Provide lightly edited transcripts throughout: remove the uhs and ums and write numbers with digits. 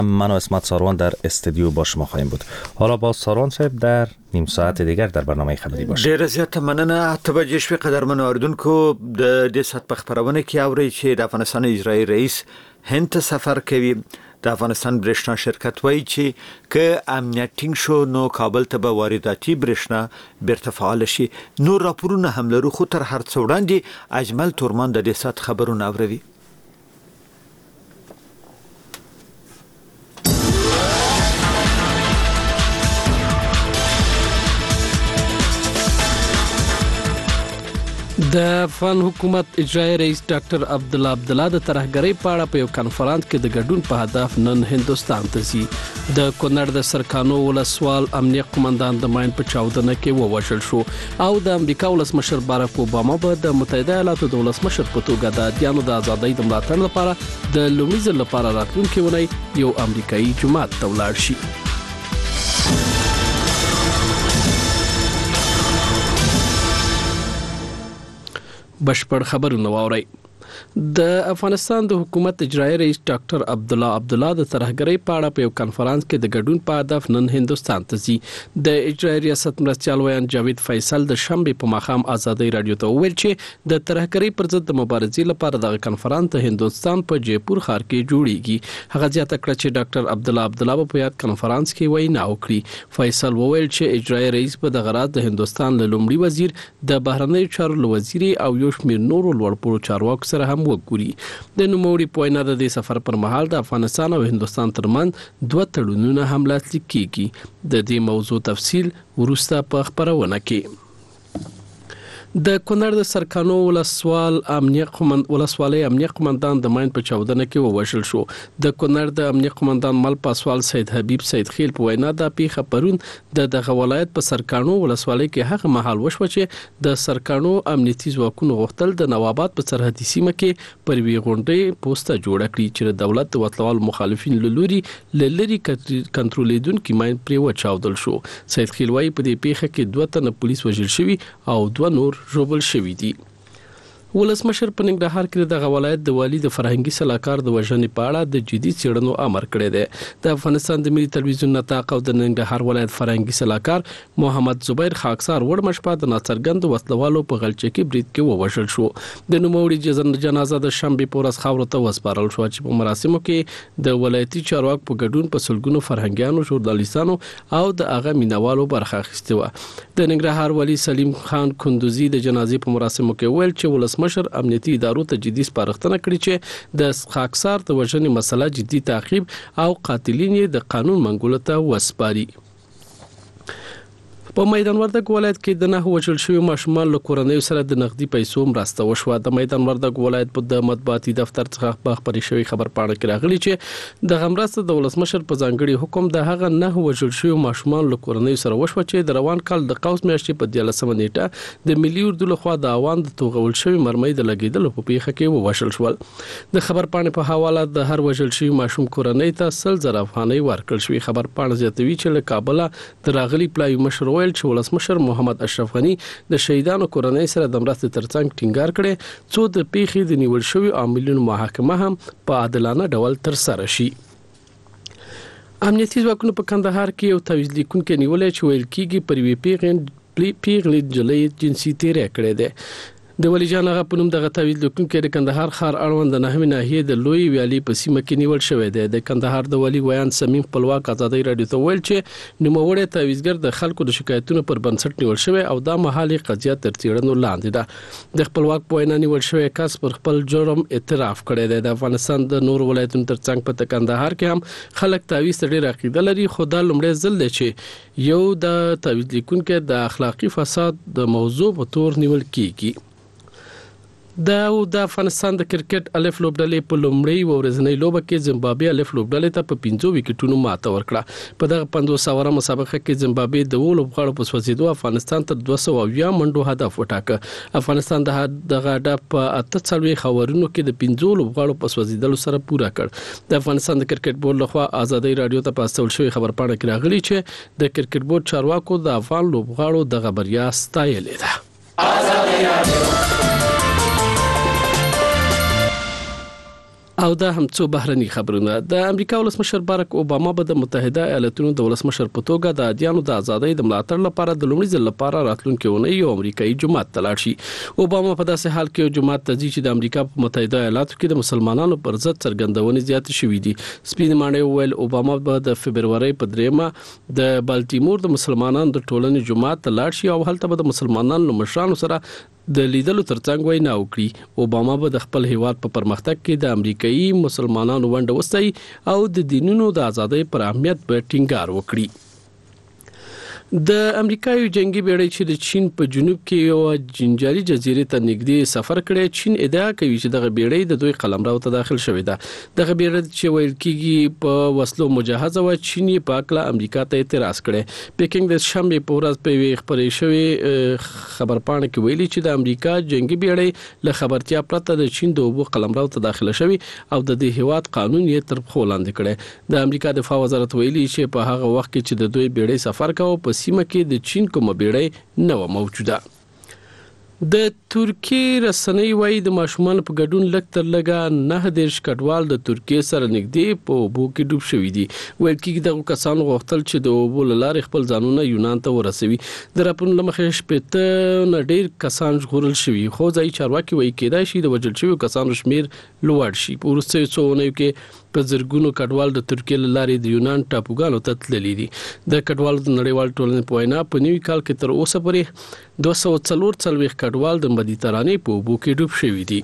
من و اسمت ساروان در استودیو با شما خواهیم بود. حالا با ساروان صاحب در نیم ساعت دیگر در برنامه خبری باشیم. ډیره زیاته مننه. توجه شوي قدرمنو اوریدونکو، د دې سات په خبرونه کې اوري چې د افغانستان اجرایي رئیس هند ته سفر کوي. د افغانستان برېښنا شرکت وایي چې که امنیت ټینګ شو نو کابل ته به وارداتي برېښنا بیرته فعال شي. نور راپورونه هم لرو، خو تر هر څه وړاندې اجمل تورمان د دې سات خبرونه اوروي. د افغان حکومت اجرایي رئیس ډاکټر عبدالله د ترهګرۍ په اړه په یو کانفرنس کې د ګډون په هدف نن هندستان ته ځي. د کونړ د سرکانو ولسوال امنیه قومندان د ماین په چاودنه کې ووژل شو او د امریکا ولسمشر باراک اوباما به د متحده ایالاتو د ولسمشر په توګه د ادیانو د ازادۍ د ملاتړ لپاره د لومړي ځل لپاره راتلونکي اونۍ یو امریکایي جماعت ته ولاړ شي. بشپړ خبرونه واورئ. د افغانستان د حکومت اجرایي رئیس ډاکټر عبدالله د ترهګرۍ په اړه په یو کانفرنس کې د ګډون په هدف نن هندستان ته ځي. د اجرایي ریاست مرستیال ویان جاوید فیصل د شنبې په ماښام ازادۍ رادیو ته وویل چې د ترهګرۍ پر ضد د مبارزې لپاره دغه کانفرنس د هندستان په جیپور ښار کې جوړیږي. هغه زیاته کړه چې ډاکټر عبدالله په یاد کانفرنس کې وینا وکړي. فیصل وویل چې اجرایي رئیس په دغه راز د هندستان له لومړي وزیر د بهرنیو چارو وزیر او یو شمېر نورو لوړپوړو چارواکو سره هم وګوري. د نوموړي په وینا د دې سفر پر مهال د افغانستان او هندستان ترمنځ 2 تړونونه هم لاسلیک کیږي. د دې موضوع تفصیل وروسته په خبرونه کې. د کونړ د سرکانو ولسوالۍ امنیه قومندان د ماین په چاودنه کې ووژل شو. د کونړ د امنیه قومندان مل پاسوال سید حبیب سید خیل په وینا د پیښه پرون دغه ولایت په سرکانو ولسوالۍ کې هغه مهال وشو چې د سرکانو امنیتي ځواکونو غوښتل د نواباد په سرحدي سیمه کې پر وی غونډې پوسټه جوړه کړي چې د دولت د وټلوال مخالفین لوري لری کنټرولېدونکو ماین پرې وچاودل شو. سید خیل وايي په دې پیښه کې 2 تنه پولیس وژل شوي او 2 نور ژوبل شوي دي. ولسمشر په ننګرهار کې د ولایت د والی د فرهنګي سلاکار د وژنې په اړه د جدي څېړنو امر کړی دی. د افغانستان د ملي تلویزیون نطاق او د ننګرهار ولایت فرهنګي سلاکار محمد زبیر خاکسار وړ مشپا د ناڅرګند وسلوالو په غلچکي برید کې ووژل شو. د نوموړي جنازه د شنبې په ورځ خاورو ته وسپارل شو چې په مراسمو کې د ولایتي چارواکو په ګډون په سلګونو فرهنګیانو، ژورنالیستانو او د هغه مینوالو برخه اخیسته و. د ننګرهار والی سلیم خان کندوزی د جنازې په مراسمو کې ویل چې مشر امنیتي ادارو ته جدي سپارښتنه کړې چې د خاکسار د وژنې مسله جدي تعقیب او قاتلین یې د قانون منګولو ته وسپاري. په میدان وردګ ولایت کې د 9 وژل شوي ماشومان له کورنیو سره د نقدي پیسو مرسته وشوه. د میدان وردګ ولایت په د مطبوعاتي دفتر څخه په خبري شوی خبر پاڼه کې راغلی چې د مرسته د ولسمشر په ځانګړي حکم د هغه 9 وژل شوي ماشومان له کورنیو سره وشوه چې د روان کال د قوس میاشتې په 13 نیټه د ملي اردو لخوا د اوان د توغول شوی مرمۍ د لګیدلو په پیښه کې ووژل شول. د خبر پاڼې په حواله د هر وژل شوي ماشوم کورنۍ ته 100,000 افغانۍ ورکړل شوې. خبر پاڼه زیاتوي چې له کابل د راغلي پلای مشر ویل چې ولسمشر محمد اشرف غنی د شهیدانو کورنۍ سره د مرستې ترڅنګ ټینګار کړي څو د پیښې د نیول شوی عاملینو محاکمه هم په عادلانه ډول تر سره شي. امنیتي ځواکونو په کندهار کې یو تعویض لیکونکي نیولې چې ویل کېږي پر وی پیغلې جلې جنسي تیرې کړې ده. د ولی جان هغه په نوم دغه تعویض لیکونکي د کندهار ښار اړوند د 9 ناحیې د لوی ویالي په سیمه کې نیول شوی دی. د کندهار د ولی ویان سمیم خپلواک ازادۍ رادیو ته ویل چې نوموړی تعویضګر د خلکو د شکایتونو پر بنسټ نیول شوی او دا مهالي قضیه تر څېړنو لاندې ده. د خپلواک په وینا نیول شوی کس پر خپل جرم اعتراف کړی دی. د افغانستان د نور ولایتونو ترڅنګ په کندهار کې هم خلک تعویض ته ډېر عقیده لري، خو دا لومړی ځل دی چې یو د تعویض لیکونکي د اخلاقی فساد د موضوع په تور نیول کیږي. د افغانستان د کرکټ الف لوبډلې په لومړی ورځنۍ لوبه کې زیمبابوې الف لوبډلې ته په 5 وکټونو ماته ورکړه. په دغه 500 اوره مسابقه کې زیمبابوې د لوبغاړو په سوځیدو افغانستان ته 200 منډو هدف وټاکه. افغانستان دغه هدف په 48 خاورونو کې د 5 لوبغاړو په سوځیدلو سره پوره کړ. د افغانستان د کرکټ بورډ لخوا ازادۍ رادیو ته پاستول شوی خبر پاڼه کې راغلی چې د کرکټ بورډ چارواکو د افغان لوبغاړو دغه بریا ستایلې ده. ازادۍ رادیو او دا هم څو بهرني خبرونه. د امریکا ولسمشر باراک اوباما به د متحده ایالاتونو د ولسمشر په توګه د ادیانو د ازادۍ د ملاتړ لپاره د لومړي ځل لپاره راتلونکي اونۍ یو امریکایي جماعت ته لاړ شي. اوباما په داسې حال کې یو جماعت ته ځي چې د امریکا په متحده ایالاتو کې د مسلمانانو پر ضد څرګندونې زیات شوې دي. سپین ماڼۍ وویل اوباما به د فبرवरी په 3 د بالټیمور د مسلمانانو د ټولنې جماعت ته لاړ شي او هلته به د مسلمانانو مشرانو سره د لیدلو ترڅنګ وینا وکړي. اوباما به د خپل هیواد په پرمختګ کې د امریکایي مسلمانانو ونډه وستایي او د دینونو د ازادۍ پر اهمیت به ټینګار وکړي. د امریکایي جنگي بیړۍ چې د چین په جنوب کې یو جنجالي جزیره ته نږدې سفر کړی، چین ادعا کوي چې دغه بیړۍ د دوی قلمرو ته داخل شوې ده. دغه بیړۍ چې ویل کېږي په وسلو مجهزه و، چین یې په اکله امریکا ته اعتراض کړی. پیکینګ د شنبه په ورځ په خبرې شوې خبرپاڼه کې ویلي چې د امریکا جنگي بیړۍ له خبرتیا پرته د چین د اوبو قلمرو ته داخله شوې او د دې هیواد قانون یې تر پښو لاندې کړی. د امریکا دفاع وزارت ویلي چې په هغه وخت کې چې د دوی بیړۍ سفر کاوه په سیمه کې د چین کومه بیړۍ نه و موجوده. د ترکیه رسنۍ وايي د ماشومان په ګډون لږ تر لږه 9 کډوال د ترکیه سره نږدې په اوبو کې ډوب شوي دي. ویل کېږي دغه کسانو غوښتل چې د اوبو له لارې خپل ځانونه یونان ته ورسوي. د راپورونو له مخې 80 نه ډېر کسان ژغورل شوي، خو ځایي چارواکي وايي کېدای شي د وژل شویو کسانو شمیر لوړ شي. په وروستیو څو اونیو کې په زرګونو کډوال د ترکیه له لارې د یونان ټاپوګانو ته تللي دي. د کډوالو د نړیوال ټولنې په وینا په نوي کال کې تر اوسه پورې 244 کډوال د مدیترانې په اوبو کې ډوب شوي دي.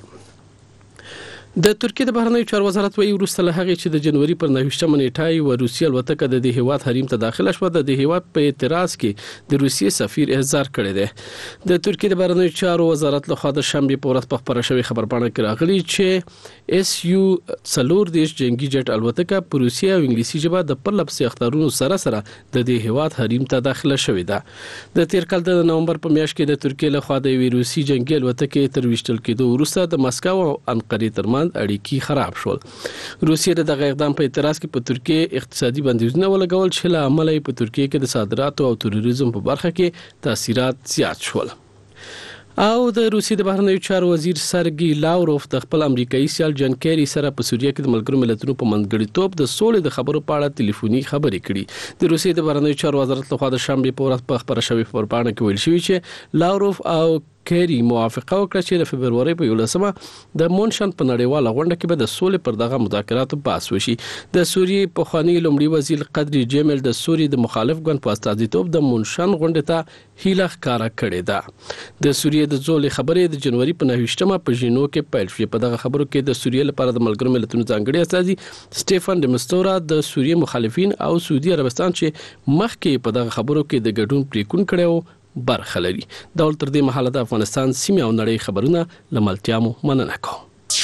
د ترکیه د بهرنیو چارو وزارت وایي وروسته له هغې چې د جنوري پر 9 نیټه یو روسي الوتکه د دې هیواد حریم ته داخله شوه، د دې هیواد په اعتراض کې د روسیې سفیر احضار کړی دی. د ترکیه د بهرنیو چارو وزارت لخوا د شنبه په ورځ په خبره شوې خبرپاڼه کې راغلي چې SU-4 جنگي جټ الوتکه په روسي او انګلیسي ژبه د پرلپسې اخطارونو سره سره د دې هیواد حریم ته داخله شوې ده. د تیر کال د نومبر په میاشت کې د ترکیه لخوا د یوې روسي جنگي الوتکې تر ویشتل کېدو وروسته د مسکو او انقرې ترمنځ اړیکې خراب شول. روسیې د دغه اقدام په اعتراض کې په ترکیه اقتصادي بندیزونه ولګول چې له امله په ترکیه کې د صادراتو او تروریزم په برخه کې تاثیرات زیات شول. او د روسیې د بهرنیو چارو وزیر سرګي لاوروف د خپل امریکایي سیال جان کیری سره په سوریه کې د ملګرو ملتونو په منځګړیتوب د سولې د خبرو په اړه ټلیفوني خبرې کړې. د روسیې د بهرنیو چارو وزارت لخوا د شنبه په ورځ په خبره شوې خبرپاڼه کې ویل شوی چې لاوروف او کیری موافقه وکړه چې د فبرवरी په 11 د مونشن په نړیواله غونډه کې به د سولې پر دغه مذاکراتو بحث وشي. د سوریې پخوانی لومړي وزیر قدري جمیل د سوریې د مخالف ګوند په استازیتوب د مونشن غونډې ته هیله ښکاره کړې ده. د سوریې د زولې خبرې د جنوري په 9 په ژینو کې پیل شوې. په دغه خبرو کې د سوریې لپاره د ملګرو ملتونو ځانګړي استازي سټيفن دمستورا د سوریې مخالفین او سعودي عربستان چې مخکې په دغه خبرو کې د ګډون پریکون کړو برخه لري. ډول تر دې مهاله د افغانستان سیمه او نړۍ خبرونه لملتيامو مننه کوم.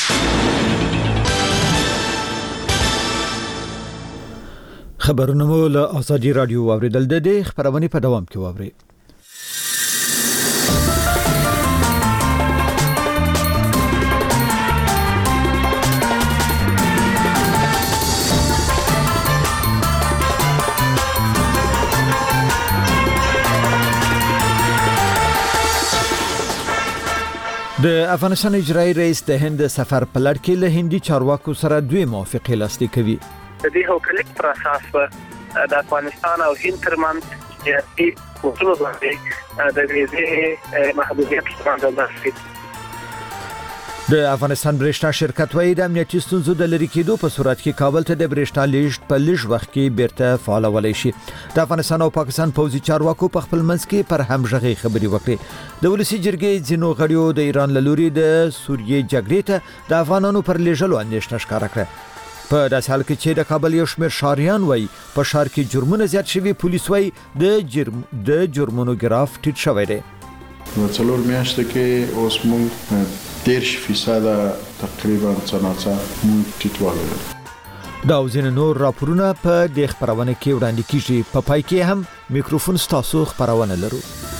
خبرونه مو له ازادي رادیو اوریدل د دې خبرونه په دوام کې واوري. د افغانستان اجرایی رئیس د هند سفر په لړ کې له هندي چارواکو سره دوی موافقه لاسلیک کړي. د دې هوکلیک پر اساس د افغانستان او هند ترمنځ سیاسي اصول باندې د ویزې محدودیت باندې د افغانستان برېښنا شرکت وايي د امنیتي ستونزو د لری کېدو په صورت کې کابل ته د برېښنا لیږد په لږ وخت کې بیرته فعالولای شي. د افغانستان او پاکستان پوځي چارواکو په خپل منځ کې پر همغږي خبرې وکړې. د ولسی جرګې ځینو غړیو د ایران له لوري د سوریې جګړې ته د افغانانو پر لیږلو اندېښنه ښکاره کړه. په داسې حال کې چې د کابل یو شمېر ښاریان وايي په ښار کې جرمونه زیات شوي، پولیس وايي د جرمونو ګراف ټیټ شوی دی. څلور میاشتې کې اوس موږ 10% تقریبا څنګه موږ ټیټوالی لرو. دا ځینې نور راپورونه په دې خبرونه کې وړاندې کیږي. په پای کې هم میکروفون ستاسو خبرونه لرو.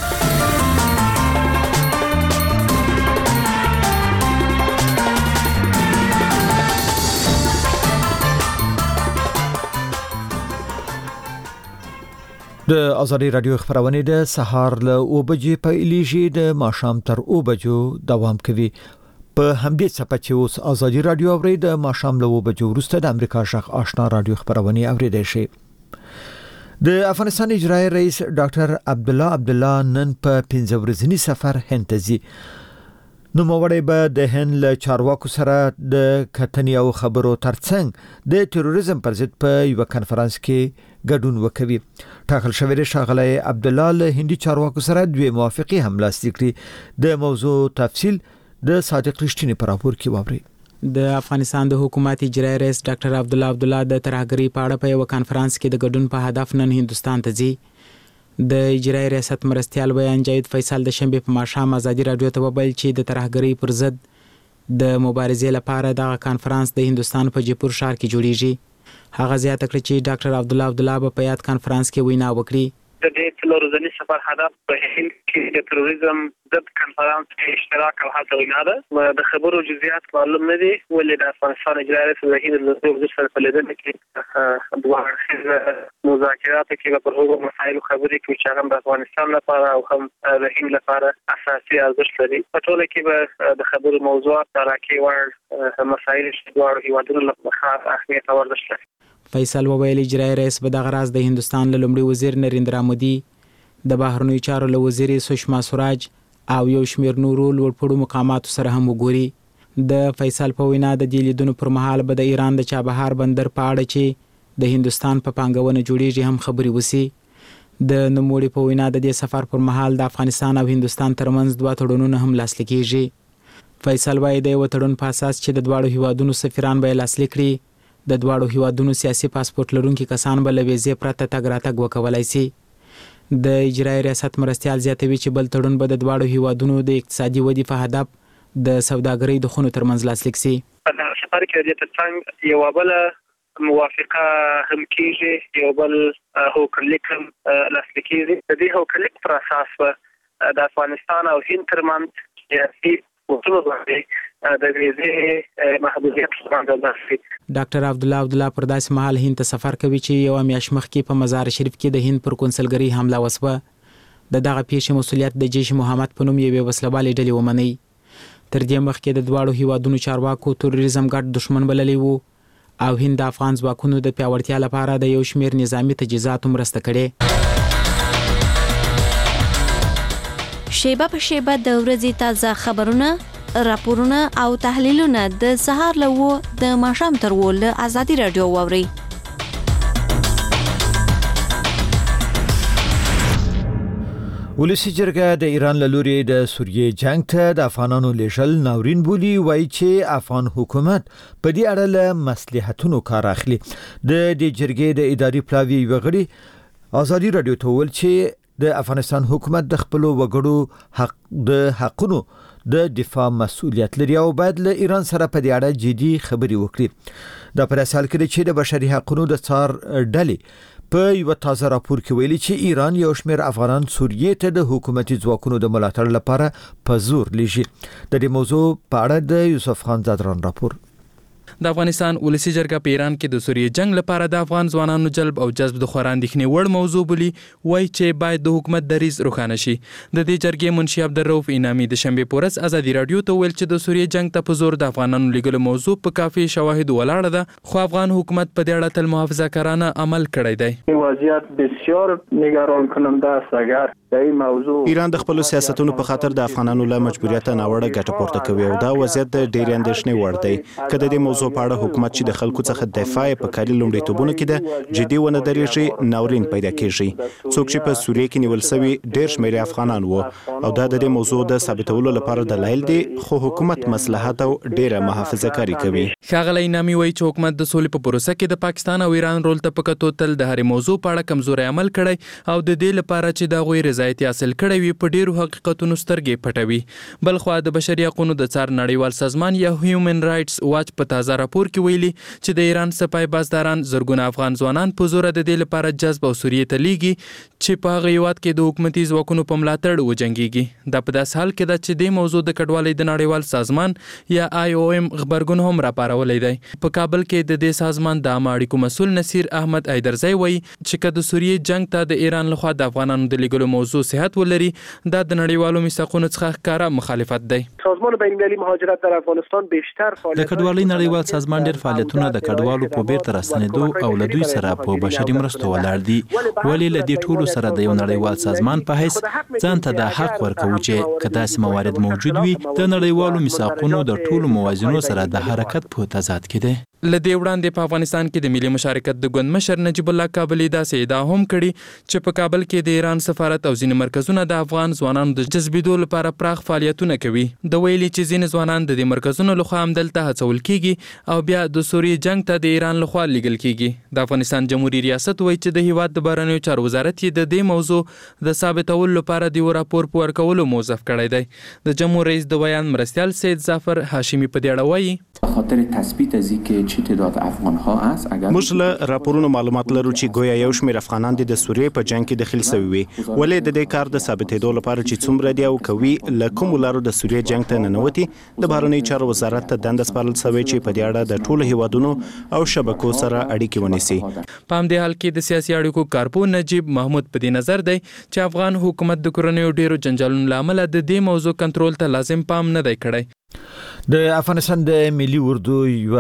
د ازادي رادیو خبرونه د سهار له 9 بجې پیلېږي، د ماښام تر 9 بجو دوام کوي. په همدې څپه چې اوس ازادي رادیو اوري د ماښام له 2 بجو وروسته د امریکا شخ آشنا رادیو خبرونه اوریدای شي. د افغانستان اجرایی رئیس ډاکټر عبدالله نن په 15 ورځنی سفر هند ته ځي. نو موړی به د هند له چارواکو سره د کتنې او خبرو ترڅنګ د تروریزم پر ضد په یو کانفرنس کې ګډون وکوي. ټاکل شوی دی شاغلی عبدالله له هندي چارواکو سره دوی موافقه هم لاسلیک کړي. د موضوع تفصیل د صادق رښتینی پر راپور کې واوري. د افغانستان د حکومت اجرایی رئیس ډاکټر عبدالله د ترهګرۍ په اړه په یو کانفرنس کې د ګډون په هدف نن هندستان ته ځي. د اجرایی ریاست مرستیال بیان جاوید فیصل د شنبه په ماښام ازادي رادیو ته ویل چې د ترهګرۍ پر ضد د مبارزې لپاره د کانفرنس د هندستان په جیپور ښار کې جوړیږي. هغه زیاته کړه چې ډاکټر عبدالله په یاد کانفرنس کې وینا وکړي. د دې څلور ورځې سفر هدف په هند کې د تروریزم ضد کانفرنس کې اشتراک او هڅه وینا ده. د خبرو جزئیات معلوم نه دي ولې د افغانستان اجرایی رئیس د هند له وزیر سره په لیدنه کې دوه مذاکرات کې په هغو مسایلو خبرې کوي چې هم د افغانستان لپاره او هم د هند لپاره اساسي ارزښت لري. په ټوله کې به د خبرو موضوعات راکې ور مسایل چې دوه هیوادونو لپاره اهمیت او ارزښت لري. فیصل وویل اجرایی رئیس به د غراز د هندستان له لومړي وزیر نریندرا مودي، د بهرنیو چارو له وزیر سشما سوراج او یو شمیر نورو لوړپوړو مقاماتو سره هم وګوري. د فیصل په وینا د دې لیدونو پر مهال به د ایران د چابهار بندر په اړه چې د هندستان په پانګونه جوړیږي هم خبرې وسی. د نوموړي په وینا د دې سفر پر مهال د افغانستان او هندستان ترمنځ دوه تړونونه هم لاسلیک کیږي. فیصل وايي د یو تړون په اساس چې د دواړو هیوادونو سفیران به لاسلیک کړي. د دواړو هیوادونو سیاسي پاسپورت لرونکي کسان به له ویزې پرته تګ راتګ وکولای شي. د اجرایی ریاست مرستیال زیاتوي چې بل تړون به د دواړو هیوادونو د اقتصادي ودې په هدف د سوداګرۍ د خونو ترمنځ لاسلیک شي. په سفر کې د ترڅنګ یو بل موافقه هم کیږي، یو بل هوکړلیک هم لاسلیک کیږي. د دې هوکړلیک پر اساس د افغانستان او هند ترمنځ سیاسي اصول باندې د ویزې محدودیت باندې شي. ډاکټر عبدالله پر داسې مهال هند ته سفر کوي چې یو میاشت مخکې په مزار شریف کې د هند پر کونسلګرۍ حمله وسوه. د دغه پیښې مسؤلیت د جیش محمد په نوم یوې وسلوالې ډلې ومني. تر دې مخکې د دواړو هیوادونو چارواکو تروریزم ګډ دښمن بللی وو او هند د افغان ځواکونو د پیاوړتیا لپاره د یو شمیر نظامی تجهیزاتو مرسته کړې. شیبه په شیبه د ورځې تازه خبرونه، راپورونه او تحلیلونه د سهار له 9 د ماښام تر 10 له ازادي رادیو واوري. ولسی جرګه د ایران له لوري د سوریې جنگ ته د افغانانو لیږل ناورین بولي. وایي چې افغان حکومت په دې اړه له مصلحتونو کار اخلي. د دې جرګې د اداري پلاوی وغړي ازادي رادیو ته ویل چې د افغانستان حکومت د خپل وګړو د حقونو د دفاع مسؤلیت لري او باید له ایران سره په دې اړه جدي خبرې وکړي. دا پر اساس کې چې د بشري حقونو د څار ډلې په یو تازه راپور کې ویلي چې ایران یو شمېر افغانان سوریې ته د حکومتي ځواکونو د ملاتړ لپاره په زور لیږي. د دې موضوع په اړه د یوسف خان زادران راپور. د افغانستان ولسی جرګه په ایران کې د سوریې جنگ لپاره د افغان ځوانانو جلب او جذب د خورا اندېښنې وړ موضوع بولي. وایي چې باید د حکومت دریځ روښانه شي. د دې جرګې منشي عبدالرؤف انعامي د شنبه په ورځ ازادي رادیو ته ویل چې د سوریې جنگ ته په زور د افغانانو لیږلو موضوع په کافي شواهد ولاړه ده، خو افغان حکومت په دې اړه تل محافظه‌کارانه عمل کړی دی. وضعیت بسیار نگران کننده است. اگر ایران د خپل سیاستونو په خاطر د افغانانو له مجبوریت ناوړه ګټه پورته کوي او دا وضعیت د ډېر اندېښنې وړ دی. کله د موضوع په اړه حکومت چې د خلکو څخه دفاع په کاري لومړیتوبونو کې ده جدي ونه درېږي، ناورین پیدا کیږي. څوک چې په سوریې کې نیول شوی ډېر شمېر افغانان وو او دا د دې موضوع د ثابتولو لپاره دلایل دي، خو حکومت مصلحت او ډېره محافظه‌کاري کوي. ښاغلی انعامي وایي چې حکومت د سولې په پروسه کې د پاکستان او ایران رول ته په کتو تل د هرې موضوع په اړه کمزوری عمل کړی او د دې لپاره چې د هغوی رضایت حاصل کړی وي په ډیرو حقیقتونو سترګې پټوي. بل خو د بشري حقوقو د څار نړیوال سازمان یا هیومن رائټس واچ په تازه راپور کې ویلي چې د ایران سپای بازداران زرګونه افغان ځوانان په زور د دې لپاره جذب او سوریې ته لیږي چې په هغه هیواد کې د حکومتي ځواکونو په ملاتړ وجنګیږي. دا په داس حال کې ده چې د موضوع د کډوالۍ د نړیوال سازمان یا IOM خبرګون هم راپارولی دی. په کابل کې د دې سازمان د عامه اړیکو مسؤل نصیر احمد ایدرزی وایي چې که د سوریې جنگ ته د ایران لخوا د افغانانو د لیږلو موضوع موضوع صحت ولري دا د نړیوالو میثاقونو څخه ښکاره مخالفت دی. سازمان بین‌المللي مهاجرت در افغانستان بیشتر د کډوالۍ نړیوال سازمان ډېر فعالیتونه د کډوالو په بیرته راستنېدو او له دوی سره په بشري مرستو ولاړ دي. ولې له دې ټولو سره د یو نړیوال سازمان په حیث ځان ته د حق ورکوو چې که داسې موارد موجود وي د نړیوالو میثاقونو د ټولو موازینو سره د حرکت په تضاد کې دی. له دې وړاندې په افغانستان کې د ملي مشارکت د ګوند مشر نجیب الله کابلي داسې ادعا هم کړې چې په کابل کې د ایران سفارت او ځینې مرکزونه د افغان ځوانانو د جذبېدو لپاره پراخ فعالیتونه کوي. د ویلي چې ځینې ځوانان د دې مرکزونو لخوا همدلته هڅول کیږي او بیا د سوریې جنگ ته د ایران لخوا لیږل کیږي. د افغانستان جمهوریت ریاست وایي چې د هیواد د بهرنیو چارو وزارت یې د دې موضوع د ثابتولو لپاره د یو راپور په ورکولو موظف کړی دی. د جمهور رئیس د بیان مرستیال سید ظفر هاشمی په دې اړه وایي خاطر تثبیت از اینکه چه تعداد افغان‌ها است اگر موږ له راپورونو معلومات لرو چې گویا یو شمېر افغانان د سوریې په جنگ کې داخل شوي وي. ولې د دې کار د ثابتېدو لپاره چې څومره دی او کوي له کوم لارو د سوریې جنگ ته ننوتي د بهرنیو چارو وزارت ته دنده سپارل شوې چې په دې اړه د ټولو هیوادونو او شبکو سره اړیکې ونیسي. په همدې حال کې د سیاسي اړیکو کارپوه نجیب محمود په دې نظر دی چې افغان حکومت د کورنیو ډیرو جنجالونو له امله د دې موضوع کنټرول ته لازم پام نه دی کړی. د افغانستان د ملي اردو یو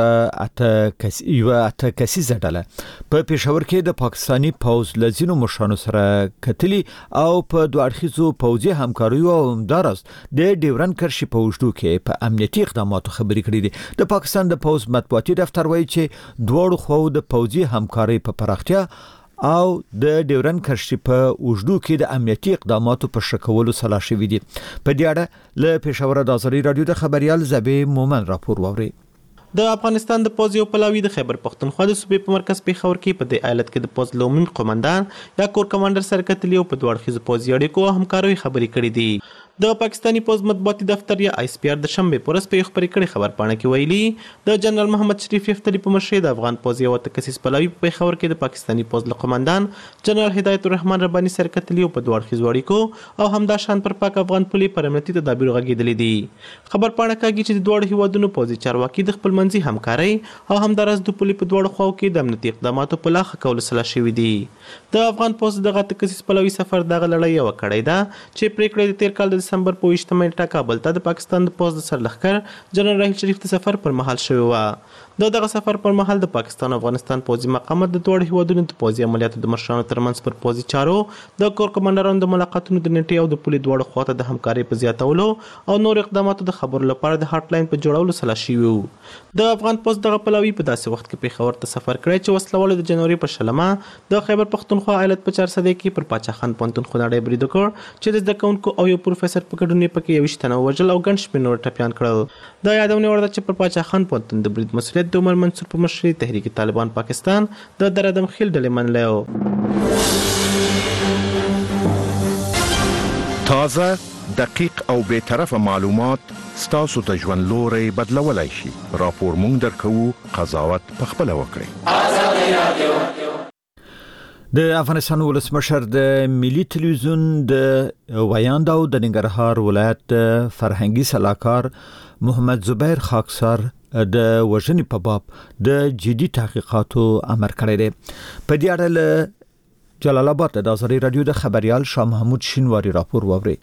اته کسیزه ډله په پېښور کې د پاکستانی پوز لزینو مشرانو سره کتلی او په دوه اړخیزو پوځي همکاریو او همدارس د ډیورن کرښې په اوږدو کې په امنیتي اقداماتو خبرې کړې دي. د پاکستان د پوز مطبوعاتي دفتر وایي چې دواړو خواو د پوځي همکارۍ په پراختیا او د ډیورن کرښې په اوږدو کې د امنیتي اقداماتو په ښه کولو سلا شوي دي. په دې اړه له پېښوره د ازادي راډیو د خبريال زبی مومن راپور واوري. د افغانستان د پوځ یو پلاوی د خیبر پختونخوا د صوبې په مرکز پېښور کې په دې ایالت کې د پوځ لومړی قومندان یا کور کمانډر سره کتلی او په دوه اړخیزو پوځي اړیکو او همکاریو خبرې کړې دي. د پاکستانی پوځ مطبوعاتي دفتر یا آی اس پی آر د شنبه پورس په خبرې کړې خبرپاڼه کې ویلي د جنرال محمد شریف یفتلی په مشرۍ د افغان پوځ یو تکسیس پلاوی په پېښور کې د پاکستانی پوځ له قومندان جنرال هدایت الرحمن رباني سره کتلی او په دوه اړخیزو اړیکو او همدا شان پر پاک افغان پولي پر امنیتي تدابیر غږېدلې دي. خبرپاڼه کوي چې د دوه هیوادونو پوځي چارواکي د خپل منځي همکارۍ او همدارس د پولي په دوه خواو کې د امنیتي اقداماتو په لا ښه کولو سلا شوي دي. د افغان پوځ دغه تکسیس پلاوی سفر دغه لړۍ یو کړی ده چې پریکړه د تیر کال د دسمبر په 28 نیټه کابل ته د پاکستان د پوځ د سرلښکر جنرال راحیل شریف د سفر پر مهال شوی و. دغه سفر پر مهال د پاکستان او افغانستان پوځي مقامات د دوه هیوادونو د پوځي عملیاتو د مشرانو ترمنځ پر پوځي چارو د کور کمانډرانو د ملاقاتونو د نیټې او د پولي دوه خواته د همکارۍ په زیاتولو او نور اقداماتو د خبرو لپاره د هاټ لاین په جوړولو سلا شوی وو. د افغان پوځ دغه پلاوی په داسې وخت کې پېښور ته سفر کړی چې وسلوالو د جنوري په شلمه د خیبر پختونخوا ایالت په 400 کې پر پاچا خان پوهنتون خونړی برید وکړ چې د زده کوونکو او یو پروفیسور په ګډون پکې 20 تنه وژل او ګڼ شمېر نور ټپیان کړل. دا یادونه ورته چې پر پاچا خان پوهنتون د برید مسؤلیت د عمر منصور په مشرۍ تحریک طالبان پاکستان د درادم خیل ډلې منلی و. تازه دقیق او به طرفه معلومات ستاسو ته ژوند لوري بدلولای شي. راپور مونږ درکوو، قضاوت په خپل وکړئ. د افغانستان ولسمشر د ملي تلویزیون د ویاند او د ننګرهار ولایت فرهنګي سلاکار محمد زبیر خاکسار د وژنې په باب د جدي تحقیقاتو امر کړی دی. په دې اړه له جلال آباد د ازادي رادیو د خبريال شاه محمود شینواری راپور واوري.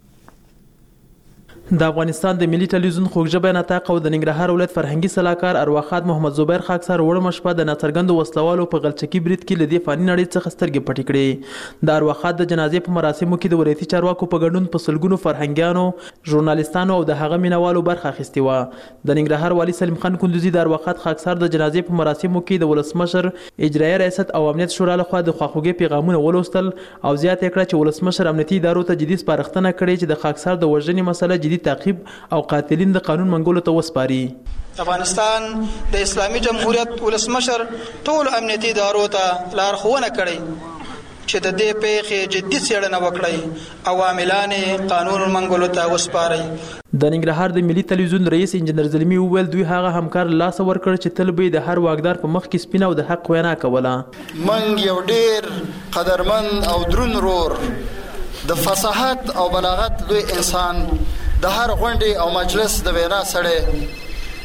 د افغانستان د ملي ټلویزیون خوږژبه نطاق او د ننګرهار ولایت فرهنګي سلاکار ارواخاد محمد زبیر خاکسار وړمه شپه د ناڅرګندو وسلوالو په غلچکی برید کې لدی فانی نړۍ څخه سترګې پټې کړې. د ارواخاد د جنازې په مراسمو کې د ولایتي چارواکو په ګډون په سلګونو فرهنګیانو، ژورنالیستانو او د هغه مینوالو برخه اخیستې وه. د ننګرهار والي سلیم خان کندوزي د ارواخاد خاکسار د جنازې په مراسمو کې د ولسمشر، اجرایه ریاست او امنیت شورا لخوا د خواخوږۍ پیغامونه ولوستل او زیاته کړه چې ولسمشر امنیتي ادارو ته جدي سپارښتنه کړې چې د خاکسار د وژنې مسله جدي تعقیب او قاتلین د قانون منګولو ته وسپاري. افغانستان د اسلامي جمهوریت ولسمشر ټول امنیتي ادارو ته لارښوونه کړې چې د دې پیښې جدي څېړنه وکړي او عاملان قانون منګولو ته وسپاري. د ننګرهار د ملي تلویزیون رئیس انجنیر زلمی وویل دوی هغه همکار لاس ورکړ چې تل به د هر واګدار په مخ کې سپینه او د حق وینا کوله. من یو ډیر قدرمن او درون رور د فصاحت او بلاغت لوی انسان د هر غونډې او مجلس د وینا سره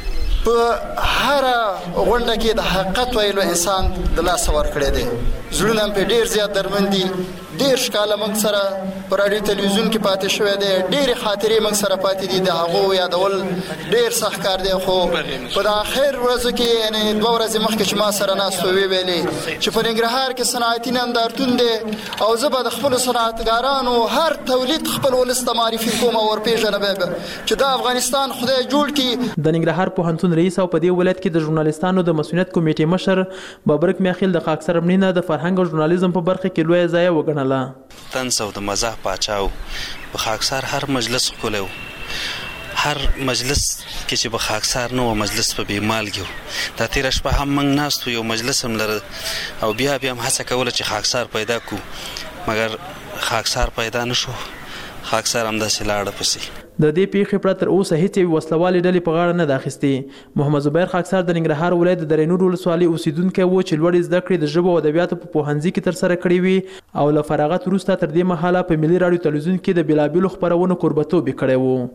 په هر غونډه کې د حقیقت ویلو انسان د لاس ور کړی دی. زړونه په ډیر زیات درمندي، ډیر شکاله موږ سره پر اړیو تلویزیون کې پاتې شوې دي، ډیر خاطرې موږ سره پاتې دي. د هغه یادول ډیر سخت کار دی، خو په د اخر ورځو کې یعنی 2 ورځې مخکې چې ما سره ناست ویلې چې په ننګرهار کې صنعتي نندارتون دی او زه به د خپل صنعتګارانو هر تولید خپل ولس ته معرفي کوم او ورپېژنم چې دا افغانستان خدای جوړ کړي. د ننګرهار پوهنتون رئیس او په دې ولایت کې د ژورنالیستانو د مسؤلیت کمیټې مشر بابرک میاخیل د خاکسار امنیه د فرهنګ او ژورنالیزم په برخه کې لوی ځای وګڼله. تنس او د مزاح پاچاو په خاکسار هر مجلس خولو، هر مجلس کې چې په خاکسار نو مجلس په بیمالګیو دا تیر شپه هم موږ ناست یو مجلس هم لره او بیا هم هڅه کوله چې خاکسار پیدا کو، مګر خاکسار پیدا نشو. خاکسار هم داسې لاړه پسې. د دې پیښې پرته تر اوسه هیڅ وسلوالې ډلې په غاړه نه ده اخیستې. محمد زبیر خاکسار د ننګرهار ولایت د درینور ولسوالۍ اوسیدونکی و چې لوړې زده کړې د ژبو او ادبیاتو په پوهنځي کې ترسره کړې وې او له فراغت وروسته تر دې مهاله په ملي راډیو تلویزیون کې د بېلابېلو خپرونو کوربهتوب یې کړی و.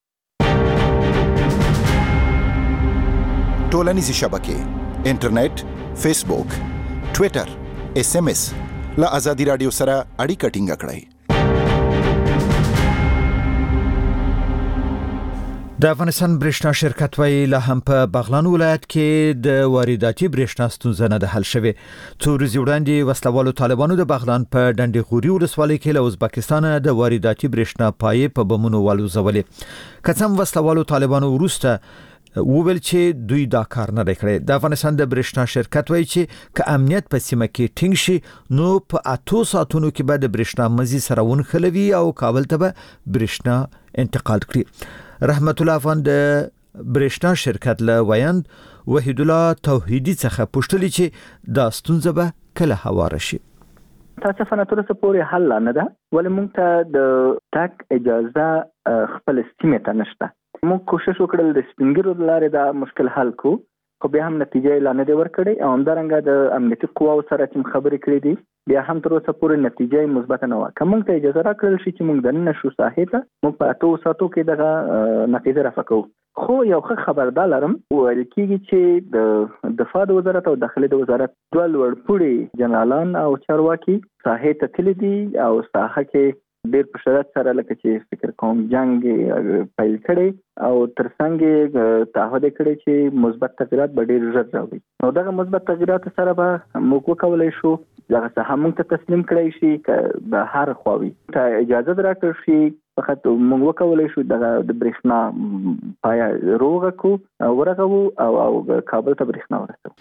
ټولنیزې شبکې، انټرنیټ، فیسبوک، ټویټر، SMS له ازادي راډیو سره اړیکه ټینګه کړئ. د افغانستان برېښنا شرکت وایي لا هم په بغلان ولایت کې د وارداتي برېښنا ستونزه نه ده حل شوې. څو ورځې وړاندې وسلوالو طالبانو د بغلان په ډنډې غوري ولسوالۍ کې له ازبکستان د وارداتي برېښنا پایې په بمونو والوزولې. که څه هم وسلوالو طالبانو وروسته وویل چې دوی دا کار نه کړی. د افغانستان د برېښنا شرکت وایي چې که امنیت په سیمه کې ټینګ شي نو په 8 ساعتونو کې به د برېښنا مزي سره ونښلوي او کابل ته به برېښنا انتقال کړي. رحمت الله افغان د برېښنا شرکت له ویاند وحید الله توحیدی څخه پوښتنه چې دا ستونزه به کله هواره شي. تاسفانه تر څه پورې حل نه ده، ولې موږ ته د تاک اجازه خپل سیمه ته نشته. موږ کوشش وکړل د سپینګرو لارې دا مشکل حل کو، خو بیا هم نتیجه اعلان نه ورکړي او همدارنګه د امنیتي قواو سره چې خبرې کړې دي بیا هم تر اوسه پورې نتیجه مثبت نه و. کوم ته اجازه راکړل شي چې موږ دنه شو ساحته موږ په 8 ساعتو کې دغه نتیجه رافکو. خو یو ښه خبردار لرم ویل کېږي چې د دفاع وزارت او داخلي وزارت دوه لوړپوړي جنرالان او چارواکي ساحته تللي دي او ساحه کې ډېر په شدت سره لکه چې فکر کوم جنگ پیل کړي او ترڅنګ تعهد کړي چې مثبت تغیرات به ډېر ژر راوړي. نو دغه مثبت تغیرات سره به موږ وکولای شو دغه څه هم ته تسلیم کړی شي ک به هر خواوي ته اجازه درکړ شي فقط موږ وکولای شو د برېښنا پای روغه کو ورغو او کابل ته برېښنا ورسو.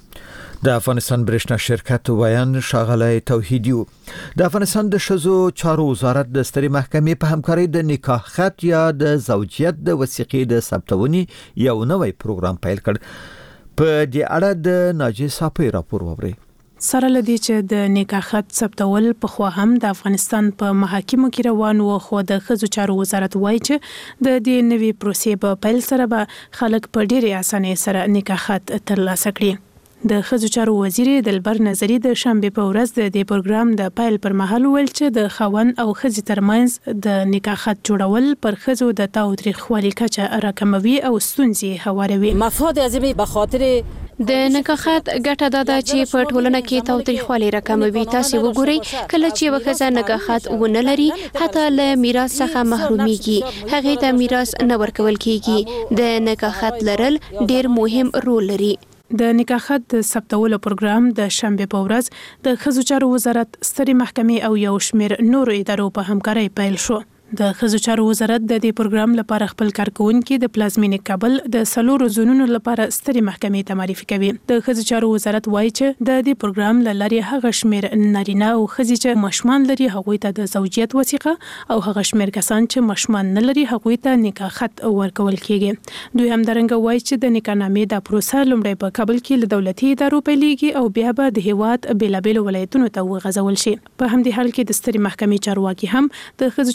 د افغانستان برېښنا شرکت ویان شاغلی توحیدی د افغانستان د ښځو چارو وزارت د سترې محکمې په همکارۍ د نکاح خط یا د زوجیت د وثیقې د ثبتونې یو نوی پروګرام پیل کړ. په دې اړه د ناجی صافی راپور ووري. سره لدی چې د نکاح خط ثبتول په خو هم د افغانستان په محاکمو کې روان و، خو د ښځو چارو وزارت وایي چې د دې نوي پروسې په پیل سره به خلک په ډېرې اسانۍ سره نکاح خط ترلاسه کړي. د ښځو چارو وزیر دلبر نظری د شنبه په ورځ د دې پروګرام د پیل پر مهال ویل چې د خاوند او ښځې ترمنځ د نکاح خط جوړول پر ښځو د تاوتریخوالي کچه راکموي او ستونزې هواروي. مفاد اعظمي به خاطر د نکاح خط ګټه دا ده چې په ټولنه کې تاوتریخوالي راکموي. تاسو وګورئ کله چې یو ښځه نکاح خط ونه لري حتی له میراث څخه محروميږي، هغه ته میراث نه ورکول کیږي. د نکاح خط لرل ډیر مهم رول لري. د نکاح خط د ثبتولو پروګرام د شنبه په ورځ د ښځو چارو وزارت سترې محکمې او یو شمېر نورو ادارو په همکارۍ پیل شو. د ښځو چارو وزارت د دې پروګرام لپاره خپل کارکونکو د پلازمینې کابل د سلورو زونونو لپاره سترې محکمې ته معرفي کوي. د ښځو چارو وزارت وایي چې د دې پروګرام لاري هغه شمېر نارینه او ښځې چې مشمان لري هغوی ته د زوجیت وثیقه او هغه شمېر کسان چې مشمان نه لري هغوی ته نکاح خط ورکول کیږي. دوی هم درنګ وایي چې د نکاح نامې د پروسه لومړی په کابل کې له دولتي ادارو پیلېږي او بیا به د هیواد بیلابېلو ولایتونو ته وغځول شي. په همدې حال کې د سترې محکمې چارواکي هم د ښځو چارو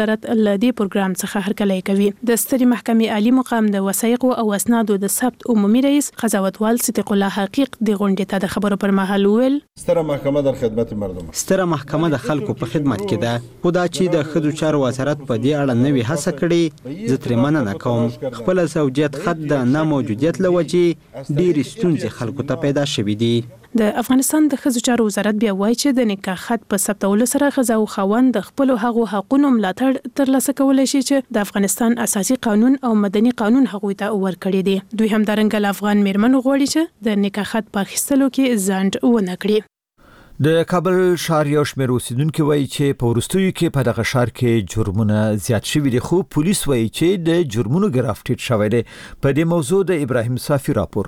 وزارت له دې پروګرام څخه هرکلی کوي. د سترې محکمې عالی مقام د وثایقو او اسنادو د ثبت عمومي رئیس قضاوتوال صدیق الله حقیق د غونډې ته د خبرو پر مهال وویل ستره محکمه در خدمت مردم. ستره محکمه د خلکو په خدمت کې ده. خو دا چې د ښځو چارو وزارت په دې اړه نوې هڅه کړې زه ترې مننه کوم. خپل زوجیت خط د ناموجودیت له وجې ډېرې ستونزې خلکو ته پیدا شوې دي. د افغانستان د ښځو چارو وزارت بیا وایي چې د نکاح خط په ثبتولو سره ښځه او خاوند د خپلو هغو حقونو ملاتړ ترلاسه کولی شي چې د افغانستان اساسي قانون او مدني قانون هغوی ته ورکړي دي. دوی همدارنګه له افغان میرمنو غواړي چې د نکاح خط په اخیستلو کې ځنډ ونه کړي. د کابل ښار یو شمېر اوسیدونکو وایي چې په وروستیو کې په دغه ښار کې جرمونه زیات شوي دي، خو پولیس وایي چې د جرمونو ګراف ټیټ شوی دی. په دې موضوع د ابراهیم صافي راپور.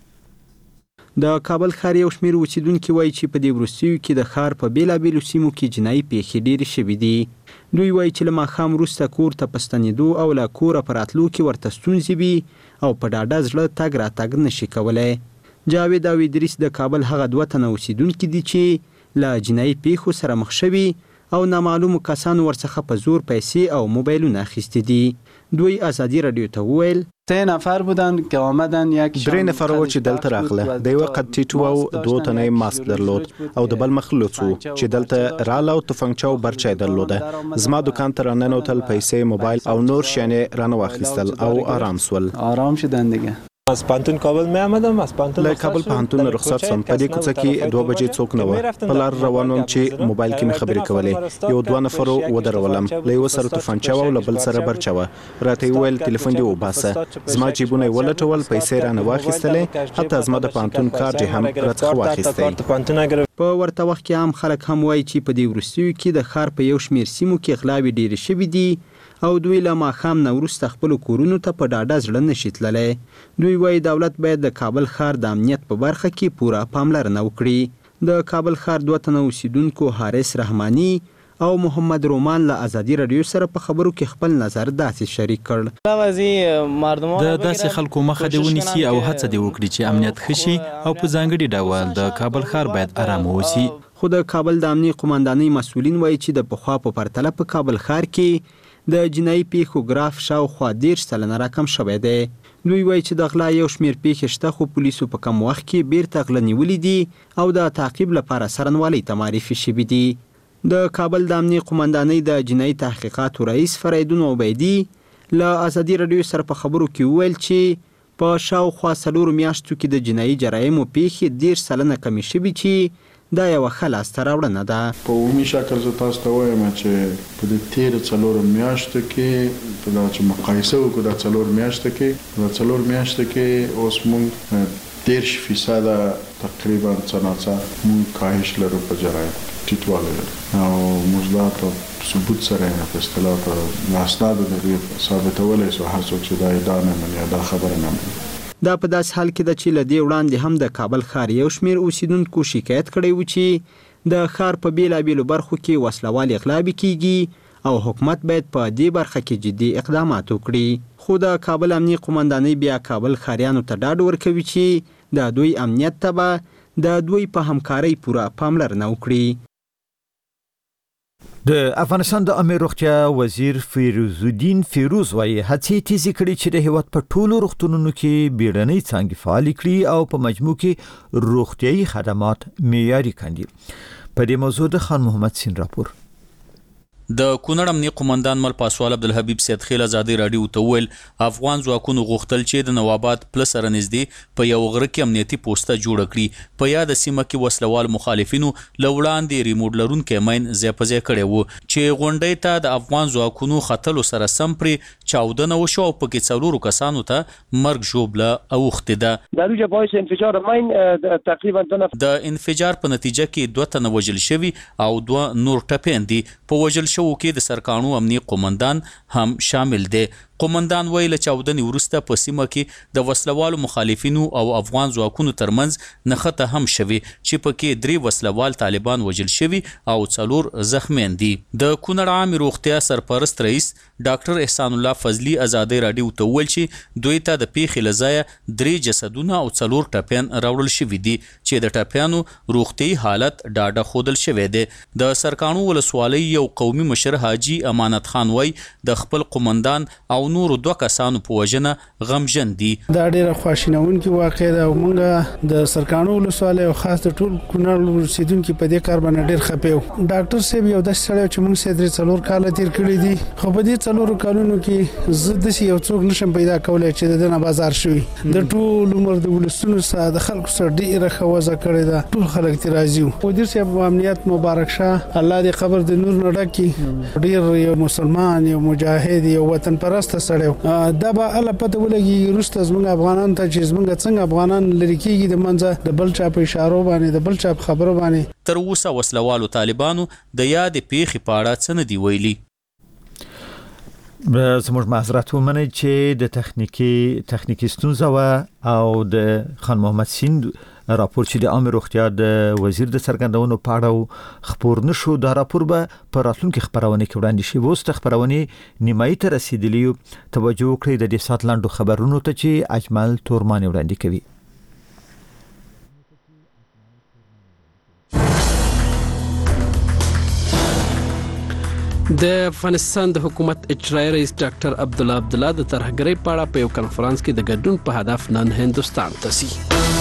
د کابل ښار یو شمېر اوسیدونکو وایي چې په دې وروستیو کې د ښار په بیلابیلو سیمو کې جنایي پیښې ډېرې شوي دي. دوی وایي چې له ماښام وروسته کور ته په ستنېدو او له کوره په راتلو کې ورته ستونزې وي او په ډاډه زړه تګ راتګ نشي کولی. جاوید او ادریس د کابل هغه 2 تنه اوسیدونکي دي چې له جنایي پیښو سره مخ شوي او نامعلومو کسانو ورڅخه په زور پیسې او موبایلونه اخیستي دي. دوی ازادي رادیو ته وویل 3 نفر بودن که آمدن یک 3 نفر و چې دلته راغله. د یو قد ټیټ او 2 تنه ماسک درلود او د بل مخ لوڅو چې دلته رااله او تفنګچا او برچای درلوده. زما دکان ته راننوتل پیسې موبایل او نور شیانې رانه واخیستل او آرام سول. آرام شدن دیگه. از پانتون کابل می آمدم. از پانتون له کابل پانتون رخصت سم. په دې کوڅه کې 2 بجې څوک نه و. په لار روانم چې موبایل کې مې خبرې کولې. یو 2 نفر ودرولم. له یو سره تفنګچا او له بل سره برچا و. راته ویل ټلیفون دی وباسه. زما جیبونه ولټول، پیسې رانه واخیستلې، حتی زما د پانتون کارت هم راڅخه واخیستی. په ورته وخت کې هم خلک هم وایي چې په دې وروستیو کې د ښار په یو شمېر سیمو کې غلاوې ډېرې شوي دي او دوی له ماښام نه وروسته خپلو کورونو ته په ډاډه زړه نشي تللی. دوی وایي دولت باید د کابل ښار د امنیت په برخه کې پوره پاملرنه وکړي. د کابل ښار 2 تنه اوسیدونکو حارث رحماني او محمد رومان له ازادي رادیو سره په خبرو کې خپل نظر داسې شریک کړ. د داسې خلکو مخه دی ونیسي او هڅه دی وکړي چې امنیت ښه شي او په ځانګړي ډول د کابل ښار باید آرام اوسي. خو د کابل د امنیت قومندانۍ مسؤلین وایي چې د پخوا په پرتله په کابل ښار کې د جنایي پیښو ګراف شاوخوا 10% راکم شوی دی. دوی وایي چې د غلا یو شمېر پیښې شته، خو پولیسو په کم وخت کې بیرته غله نیولي دي او د تعقیب لپاره څارنوالۍ ته معرفي شوي دي. د کابل د امنیت قومندانۍ د جنایي تحقیقاتو رئیس فریدون عبیدي له ازادي رادیو سره په خبرو کې وویل چې په شاوخوا 4 میاشتو کې د جنایي جرایمو پیښې 10% کمې شوي چې دا یو ښه لاسته راوړنه ده. په عمومي شکل زه تاسو ته وایم چې په دې تېرو 4 میاشتو کې په دا چې مقایسه وکړو د 4 میاشتو کې د 4 میاشتو کې اوس موږ 10% تقریبا څنګه موږ کاهش لرو په جرایم ټیټوالی لرو او موږ دا په ثبوت سره په اصطلاح په اسنادو د ثابتولی سو هر څوک چې دا ادعا نه مني دا خبره نه مني. دا په داس حال کې د چې له دې وړاندې هم د کابل ښار یو شمېر اوسیدونکو شکایت کړی و چې د ښار په بیلابیلو برخو کې وسلوالې غلاوې کیږي او حکومت باید په دې برخه کې جدي اقدامات وکړي. خو د کابل امنیت قومندانۍ بیا کابل ښاریانو ته ډاډ ورکوي چې د دوی امنیت ته به د دوی په همکارۍ پوره پاملرنه وکړي. د افغانستان د عامه روغتیا وزیر فیروزالدین فیروز وایي هڅې تیزې کړي چې د هیواد په ټولو روغتونونو کې بیړنۍ څانګې فعالې کړي او په مجموع کې روغتیايي خدمات معیاري کړي. په دې موضوع د خان محمد سین راپور. د کونړ امنیه قومندان مل پاسوال عبدالحبیب سید خیل ازادي رادیو ته ویل افغان ځواکونو غوښتل چې د نواباد پلس سره نږدې په یو غره کې امنیتي پوسټه جوړ کړي. په یاد سیمه کې وسلوال مخالفینو له وړاندې ریموټ لرونکي ماین ځای په ځای کړی و چې غونډۍ ته د افغان ځواکونو ختلو سره سم پرې چاودنه وشوه او پکې 4 کسانو ته مرګ ژوبله اوښتې ده. در اوج باعث انفجار ماین تقریبا د انفجار په نتیجه کې 2 تنه وژل شوي او 2 نور ټپیان دي. په وژل شوو کې د سرکانو امنیه قومندان هم شامل دی. قومندان ویل چاودنې وروسته په سیمه کې د وسلوالو مخالفینو او افغان ځواکونو ترمنځ نښته هم شوي چې پکې 3 وسلوال طالبان وژل شوي او 4 زخمیان دي. د کونړ عامې روغتیا سرپرست رئیس ډاکټر احسان الله فضلي ازادي راډیو ته وویل چې دوی ته د پیښې له ځایه 3 جسدونه او 4 ټپیان راوړل شوي دي چې د ټپیانو روغتیايي حالت ډاډه ښودل شوی دی. د سرکاڼو ولسوالۍ یو قومي مشر حاجي امانت خان وای د خپل قومندان او نورو 2 کسانو په وژنه غمجن دي. دا ډیره خواشینونکې واقعه ده او موږ د سرکاڼو ولسوالۍ او خاص د ټول کونړ اوسیدونکو په دې کار باندې ډیر خپه یو. ډاکټر صاحب یو د سړی چې موږ سره 4 کال تیر کړی دي خو په دې 4 کالونو کې زه د یو څوک نشم پیدا کولای چې د دنه بازار شوی. د ټول عمر د ولسونو سره د خلکو سره ډیره خوازه کړی ده. ټول خلک تی راضي وو. مدیر صاحب امنیت مبارک شه الله دې قبر د نور نه ډکې. ډیر یو مسلمان یو مجاهد یو وطن پرست سره دا به الله پته ولګي روسته زموږ افغانان ته چې زموږ څنګه افغانان لری کېږي د منځه د بل چا په اشاره باندې د بل چا په خبرو باندې. تر اوسه وسلوالو طالبانو د یاد پیښې په اړه څه نه دی ویلي. زموږ معذرت ومنئ چې د تخنیکی ستونزه او د خان محمد سیند راپور چې د عامه روغتیا د وزیر د څرګندونو په اړه خبر نشو. دا راپور به په راتلونکي خبرونه کې وړاندې شي. وروسته خبرونه نیمایي ته رسیدلی توجه وکړئ د دې سات لاندو خبرونو ته چې اجمل تورمان وړاندې کوي. د افغانستان د حکومت اجرایی رئیس ډاکټر عبدالله د ترهګرۍ په اړه په یو کانفرنس کې د ګډون په هدف نن هندوستان ته ځي.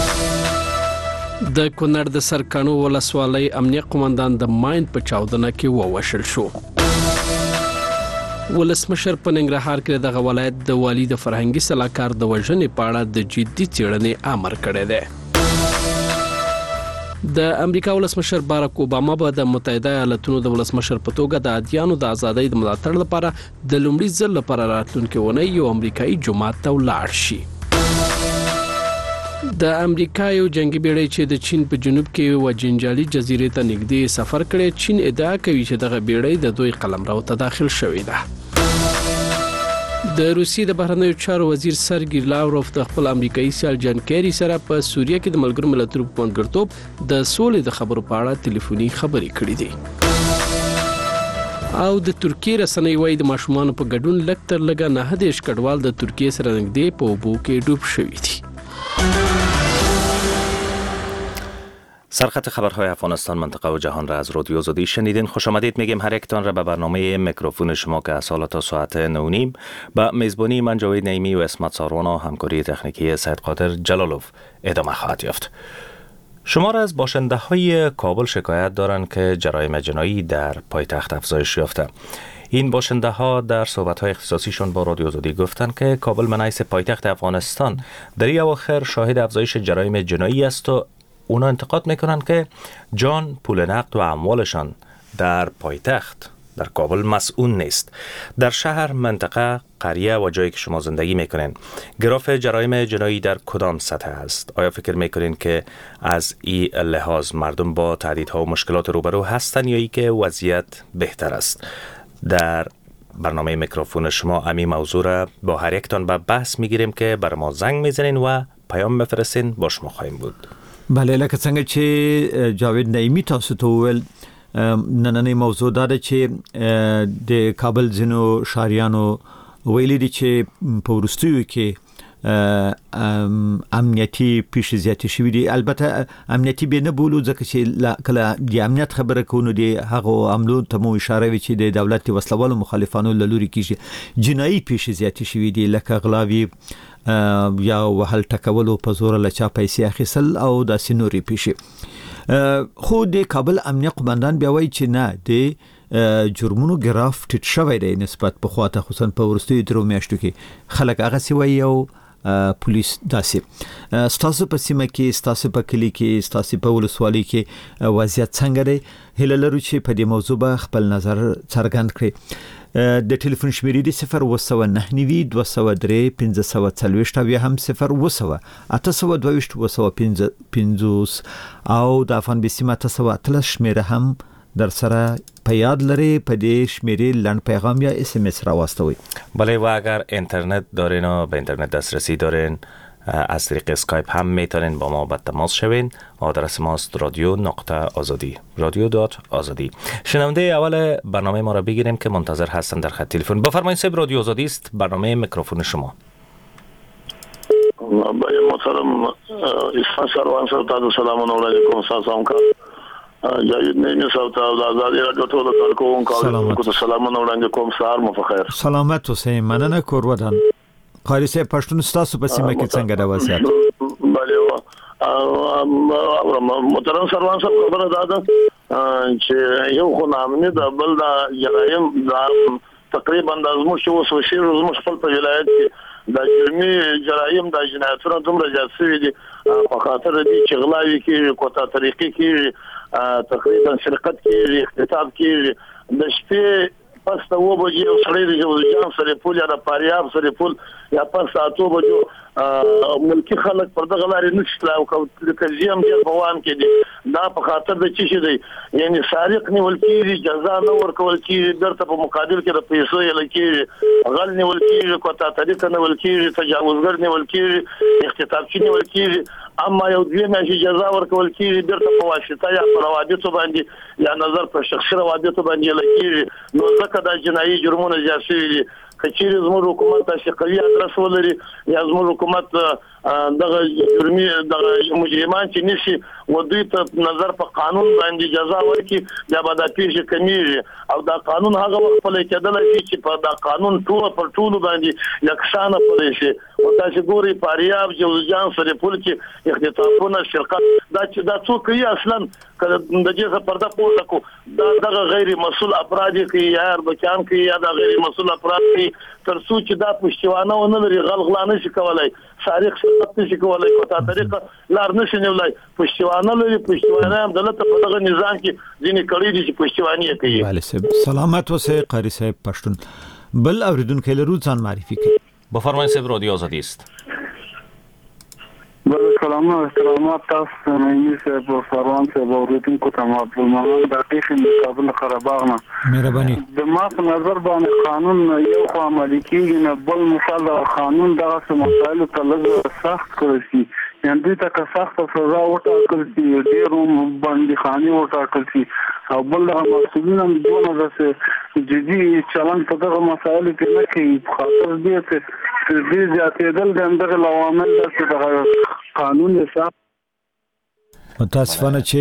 د کونړ د سرکاڼو ولسوالۍ امنیه قومندان د ماین په چاودنه کې ووژل شو. ولسمشر په ننګرهار کې دغه ولایت د والي د فرهنګي سلاکار د وژنې په اړه د جدي څېړنې امر کړی دی. د امریکا ولسمشر باراک اوباما به د متحده ایالاتونو د ولسمشر په توګه د ادیانو د ازادۍ د ملاتړ لپاره د لومړي ځل لپاره راتلونکي ونې یو امریکایي جماعت ته ولاړ شي. د امریکا یو جنگي بیړۍ چې د چین په جنوب کې و جنجالي جزیرې ته نږدې سفر کړی. چین ادعا کوي چې دغه بیړۍ د دوی قلمرو ته داخل شوې ده. د روسیې د بهرنیو چارو وزیر سرګی لاوروف د خپل امریکایي سیال جان کیری سره په سوریه کې د ملګرو ملتونو په منځګړیتوب د سولې د خبرو په اړه ټلیفوني خبرې کړې دي. او د ترکیې رسنۍ وايي د ماشومانو په ګډون لږ تر لږه 9 کډوال د ترکیې سره نږدې په اوبو کې ډوب شوي دي. سرخط خبرهای افغانستان منطقه و جهان را از رادیو آزادی شنیدین. خوش آمدید میگیم هر یکتان را به برنامه میکروفون شما که از حالا تا ساعت 9:30 با میزبانی من جاوید نعیمی و اسمت سارون و همکاری تکنیکی سید قادر جلالوف ادامه خواهد یافت. شمار از باشنده های کابل شکایت دارند که جرایم جنایی در پایتخت افزایش یافته. این باشنده ها در صحبت های اختصاصیشون با رادیو آزادی گفتند که کابل به حیث پایتخت افغانستان در این اواخر شاهد افزایش جرایم جنایی است و اونا انتقاد میکنن که جان، پول نقد و اموالشان در پایتخت در کابل مسئول نیست. در شهر، منطقه، قریه و جایی که شما زندگی میکنین گراف جرایم جنایی در کدام سطح است؟ آیا فکر میکنین که از این لحاظ مردم با تهدیدها و مشکلات روبرو هستن یا ای که وضعیت بهتر است؟ در برنامه میکروفون شما امی موضوع را با هر یکتان به بحث میگیریم که بر ما زنگ میزنین و پیام بفرستین، با شما خواهیم بود. بله، لکه څنګه چې جاوید نعیمی تاسو ته وویل نننۍ موضوع دا ده چې د کابل ځینو شاریانو ویلي دي چې په وروستیو کې امنیتي پیښې زیاتې شوې دي. البته امنیتي به نه بولو ځکه چې کله د امنیت خبره کوو د هغه عملو ته مو اشاره وی چې د دولت وسلوالو مخالفانو له لوري کېږي. جنایي پیښې زیاتې شوې دي لکه غلاوي یا وهل ټکولو په زور له چا پیسې اخیستل او داسې نورې پیښې. خو د کابل امنیه قومندان بیا وایي چې نه د جرمونو ګراف ټیټ شوی دی نسبت پخوا ته، خصوصا په وروستیو 3 میاشتو کې خلک هغسې وایي او پولیس داسې. ستاسو په سیمه کې، ستاسو په کلي کې، ستاسو په ولسوالۍ کې وضعیت څنګه دی؟ هیله لرو چې په دې موضوع به خپل نظر څرګند کړئ. د ټلیفون شمیرې دی 0992 203 1540 او هم 0 822 250 او د افغان بسیمه 913 شمیره هم در سره په یاد لري په دې شمیرې لنډ پیغام یا SMS راواستوي. بله و اگر اینترنت دارین و به اینترنت دسترسی دارین از طریق اسکایپ هم میتونین با ما به تماس شوین. آدرس ماست رادیو.آزادی رادیو.آزادی. شنونده اول برنامه ما را بگیریم که منتظر هستن در خط تلفن. بفرمایید صاحب، رادیو آزادی است، برنامه میکروفون شما. محترم اسفان سروان صاحب ته سلام علیکم. سلام کا جاوید نیمی صاحب ته آزادی رادیو ټول کارکونکو ته سلام علیکم. سهار مو په خیر. سلامت اوسئ. مننه کور ودان. قاری صاحب پښتون ستاسو په سیمه کې څنګه د وضعیت؟ بله محترم سروان صاحب خبره ده چې یو خو نامني د بل د جرایم تقریبا د زموږ وسوسې زموږ خپل په ولایت کې د جرمي جرایم د جنایتونو دومره زیات شوي دي په خاطر دي چې غلاوي کېږي، کوتا طریقې کېږي، تقریبا سرقت کېږي، اختطاف کېږي. د شپې پس ته 2 بجې یو سړی د جوزجان سره پول یا د فاریاب سره پول یا پس 8 بجو ملکی خلک پر دغه لارې نشته او کلزیم ډېر بوان کې دي. دا په خاطر د چی شي دی، یعنی سارق نیول کېږي، جزا نه ورکول کېږي، درته په مقابل کې د پیسو یې لکېږي، غل نیول کېږي، کوتا طریقه نیول کېږي، تجاوزګر نیول کېږي، اختطافچی نیول کېږي. اما یو 2 میاشتې جزا ورکول کېږي، درته په واسطه یا په روابطو باندې یا نظر په شخصي روابطو باندې لکېږي. نو ځکه دا جنایي جرمونه زیات شوي دي. کچېرې زموږ حکومت تاسو قوي ادرس ولري یا زموږ حکومت دغه جرمي دغه مجرمان چې نشي و دوی ته نظر په قانون باندې جزا ورکړي، یا به دا پیښه کمیږي. او دا قانون هغه وخت پلی کېدلی شي چې په دا قانون پر ټولو باندې یکسانه پلی شي. او تاسو ګورئ فاریاب جوزجان سره پول کې اختطافونه، سرقت، دا چې دا څوک کوي اصلا کله د دې څخه پرده پورته کو دغه غیر مسؤل افراد کوي یا اربکیان کوي یا د غیر مسؤل افراد کوي. تر څو چې دا پښتیوانه ونه لري، غلغلا نشي کولای، سارق سرقت نشي کولای، کوتا طریقه لار نشي نیولای. پښتیوانه لري، پښتیوانه هم دلته په دغه نظام کې ځینې کړي دي چې پښتیواني کوي. بله صاحب سلامت اوسئ. قاری صاحب پښتون بل اوریدونکو لرو ځان معرفي کړئ. بفرمایید صاحب، رادیو آزادی است. بله سلامات تاسو نیمی صاحب و سروان صاحب اوریدونکو ته عبدالمنان دقیق مقابل قرهباغ نه مهرباني. د ما په نظر باندې قانون یو خو عملي کېږي نه، بل مثال د قانون دغه مسایلو ته لږ سخت کړی شي، یعنې دوی ته که سخته سزا وټاکل شي، ډېر بندیخانې وټاکل شي، او بل دغه مسؤلین هم دونه داسې جدي چلند په دغه مسایلو کې نه کوي. په خاطر دې چې دې زیاتېدل د همدغه عوامل داسې دغه قانون حساب متاسفانه چې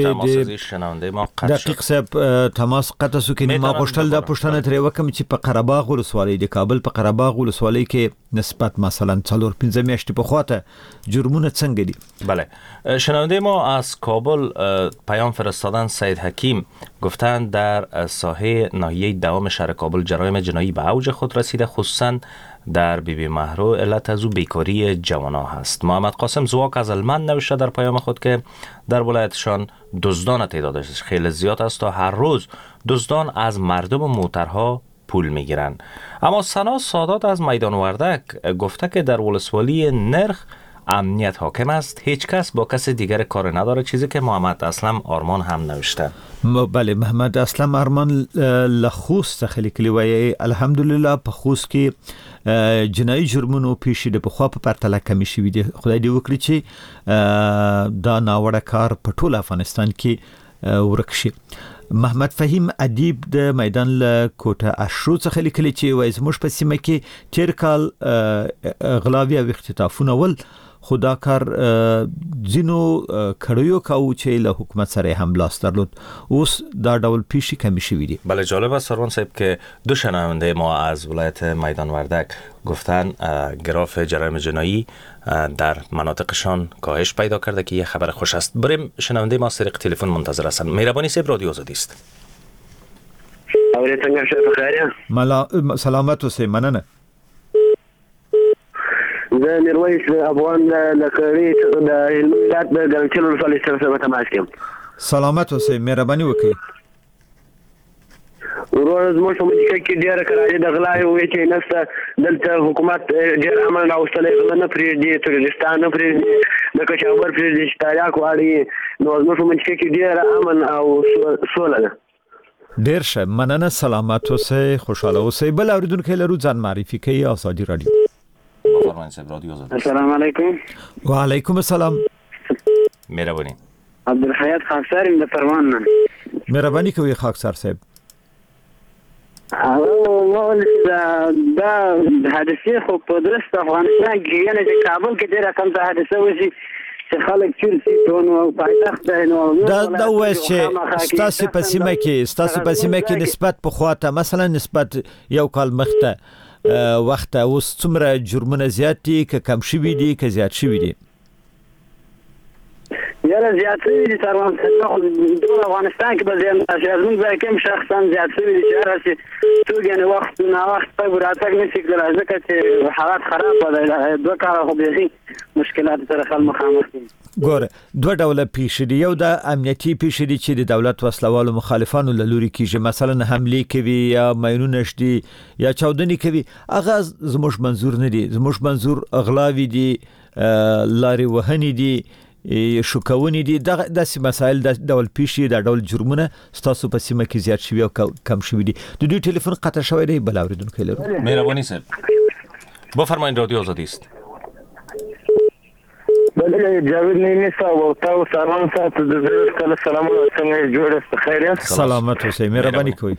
دقیق صاحب تماس قطع سو کې ما غوښتل دا پښتنه ترې وکم چې په قرهباغ ولسوالۍ د کابل په قرهباغ ولسوالۍ کې نسبت مثلا 4-5 میاشتې په خواته جرمونه څنګه دي؟ بله شنونده ما از کابل پیام فرستادن. سید حکیم گفتند در ساحه ناحیه دوام شهر کابل جرایم جنایی به اوج خود رسیده، خصوصا در بیبی مهرو. علت از او بیکاری جوانان هست. محمد قاسم زواک از المند نوشته در پیام خود که در ولایتشان دزدان تعدادش خیلی زیاد است و هر روز دزدان از مردم و موترها پول میگیرند. اما سنا سادات از میدان وردک گفته که در ولسوالی نرخ امنیت حاکم است، هیچ کس با کس دیگر کار نداره، چیزی که محمد اسلم آرمان هم نوشته. بله محمد اسلم آرمان لخوست خیلی کلیوی الحمدلله په خوست کې جنایي جرمونو پیښې د پخوا په پرتله کمی شوي دي. خدای دې وکړي چې دا ناوړه کار په ټول افغانستان کې ورک شي. محمد فهیم ادیب د میدان له کوټه اشرو څخه لیکلي چې وایي زموږ په سیمه کې تیر کال غلاوي او اختطافونه ول، خو دا کار ځینو کړیو کاوه چې له حکومت سره هم لاس درلود. اوس دا ډول پیښې کمی شوي دي. بله جالب است سروان صاحب که دو شنونده ما از ولایت میدان وردک گفتن گراف جرایم جنایی در مناطقشان کاهش پیدا کرده که یه خبر خوش است. بریم شنونده ما طریق تلفن منتظر هستند. مهربانی صاحب، رادیو آزادی است. سلامت اوسئ. مننه. زه میرویس افغان لکړی د هلمند د ګرچل ولسوالۍ سره تماس کوم. سلامت اوسئ. مهرباني وکړئ. ورور زموږ په ملک کې ډېر کراچي د غلا وې چې نسته دلته حکومت ډېر عمل راوستلې، غلا نه پرېږدي، تروریستان نه پرېږدي، د کچاور پرېږدي، چې تاریخ واړي. نو زموږ په ملک کې ډېر امن او سوله ده. ډیر ښه مننه سلامت اوسئ خوشاله اوسئ بل اوریدونکو لرو ځان معرفي کوي آزادي رادیو بفرمایید صاحب رادیو آزادی. السلام علیکم. و علیکم السلام. مهربانی. عبدالحیات خاکسار د فرمان نه. مهرباني کوي خاکسار صاحب. اول دا حادثه خو په درست افغانستان کې یعنی چې کابل کې ډېر کم ته حادثه وشي چې خلک چیرسي ټون او پایتخت نو دا وایي چې ستاسو په سیمه کې نسبت په خواته مثلا نسبت یو کال مخته وخت اوس څومره جرمونه زیات دي که کم شوي دي که زیات شوي دي؟ یاره زیات شوي دي سروان صاحب ټول افغانستان کې به زیات زموږ ځای کې شخصا زیات شوي دي چې هر څه څوک یعنې وخت ناوخت په راتګ نشي کېدلی ځکه چې حالات خراب دی دوه کاله خو بیخي مشکلات سره خلک مخامخ دي. ګوره دوه ډوله پیښې دي یو د امنیتي پیښې دي چې د دولت وسلوالو مخالفانو له لوري کېږي مثلا حملې کوي یا ماینونه شدي یا چاودنې کوي هغه زموږ منظور نه دي زموږ منظور اغلاوي دي لارې وهنې دي شوکونې دي داسې مسایل د ډول پیښې د ډول جرمونه ستاسو په سیمه کې زیات شوي او کم شوي دي د دوی ټلیفون قطع شوی دی بل اوریدونکی لرو. مهرباني صاحب بفرمایید رادیو آزادی است. بله جاوید نیمی صاحب او تاسو سلام ساتو د زړه کله سلام څنګه جوړ است خیریت سلامت اوسئ مهرباني کوئ.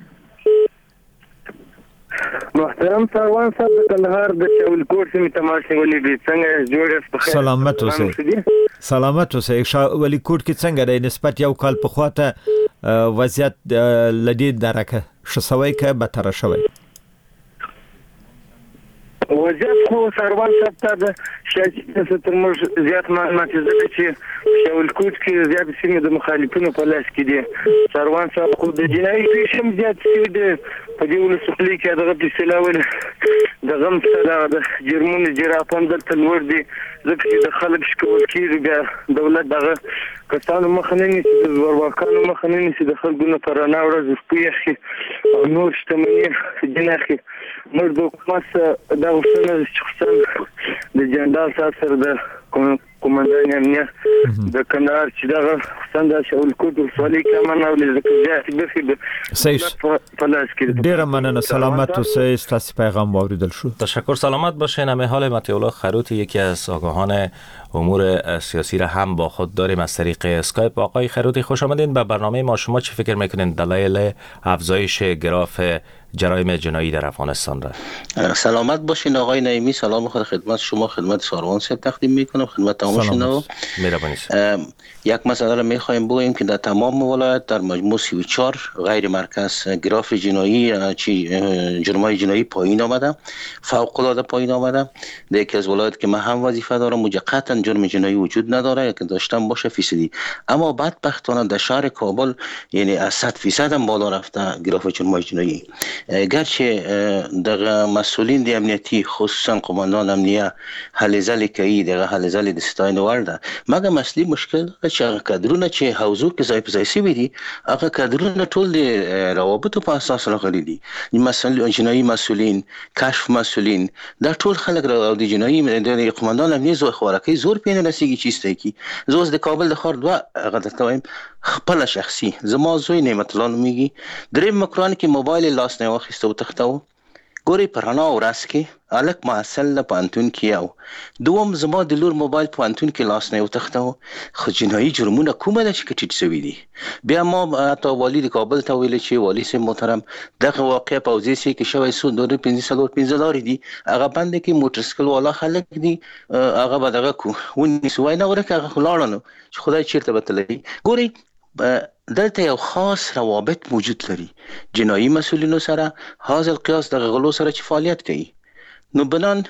محترم سروان صاحب د کندهار د شاول کوټ سیمې تماشې ولې دي څنګه جوړ است بخیر سلامت اوسئ سلامت اوسئ ولی کوټ کې څنګه د نسبت یو کال په خواته وضعیت لدی درکه شسوي که بتر شوی وضعیت خو سروان صاحب ته د شاجي تر موږ زیات معلومات زده چې شاول کوټ کې زیات سیمې د مخالفینو په لاس کې دي سروان صاحب خو د جنایي پیښې زیات شوي دي په دې ولسوالۍ کې دغه پیسې ول د غم سره د جرمونو جرافان دلته لوړ دي ځکه چې د خلک شکول کېږي بیا دولت دغه کسانو مخه نه نیسي د زورواکانو مخه نه نیسي د خلکو نه په رڼا ورځ شپې اخلي او نور شتمني جنۍ اخلي موږ د حکومت دا غوښتنه چې خصوصا د جنرال صاحب سره د قومندان امنیت د کندهار چې دغه څنګه شاول کوټ ولسوالۍ کې امن او زیاتې برخې د پلاس کې ډېره مننه سلامت اوسئ ستاسو پیغام واوریدل شو. تشکر سلامت باشین. حال مطیع خروت یکی از آگاهان امور سیاسی را هم با خود داریم از طریق اسکایپ. آقای خروتی خوش آمدین به برنامه ما. شما چی فکر میکنین دلایل افزایش گراف جرایم جنایی در افغانستان را؟ سلامت باشین آقای نعیمی. سلام خدمت شما خدمت ساروان صاحب تقدیم میکنم خدمت تمام شنوا. مهربانی. یک مسئله را میخوایم بگوییم که در تمام ولایت در مجموع 34 غیر مرکز گراف جنایی جرمای جنایی پایین آمده فوق العاده پایین آمده. در یکی از ولایت که من هم وظیفه دارم اونجا قطعا جرم جنایی وجود نداره که داشتم باشه فیصدی اما بدبختانه در شهر کابل یعنی از 100% هم بالا رفته گراف جرمای جنایی گرچه در مسئولین دی امنیتی خصوصا قماندان امنیه هلزل کی دغه هلزل د ستاین ورده مګر اصلي مشکل چې کادرونه چې حوزو کې ځای په ځای سی دي هغه کادرونه ټول د روابطو په اساس راغلي دي مثلا جنایي مسئولین کشف مسئولین دا ټول خلک را د جنایي د قماندان امنیه زو خورکی زور پینې نسیږي چیسته کی زوز د کابل د خار دوه هغه ته خپل شخصي زما زوی نعمت الله میگی درې مکران کې موبایل لاس نه واخیسته او تختاو ګوري پرانا ورس کې الک معسل پانتون کیاو دوم زما د لور موبایل پانتون کې لاس نه وتختاو خو جنایي جرمونه کومه ده چې کټیټ شوی دي بیا ما ته والی د کابل ته ویل چې والی سي محترم دغه واقع په وزیر سي کې شوی سو 2515 لاري دي هغه باندې کې موټر سایکل والا خلک دي هغه به دغه کو ونی سوای نه ورکه هغه خلاړنو چې خدای چیرته بتللی ګوري دلته یو خاص روابط موجود لري جنایي مسئولینو سره حاصل قیاس د غلو سره چې فعالیت کوي نو بنان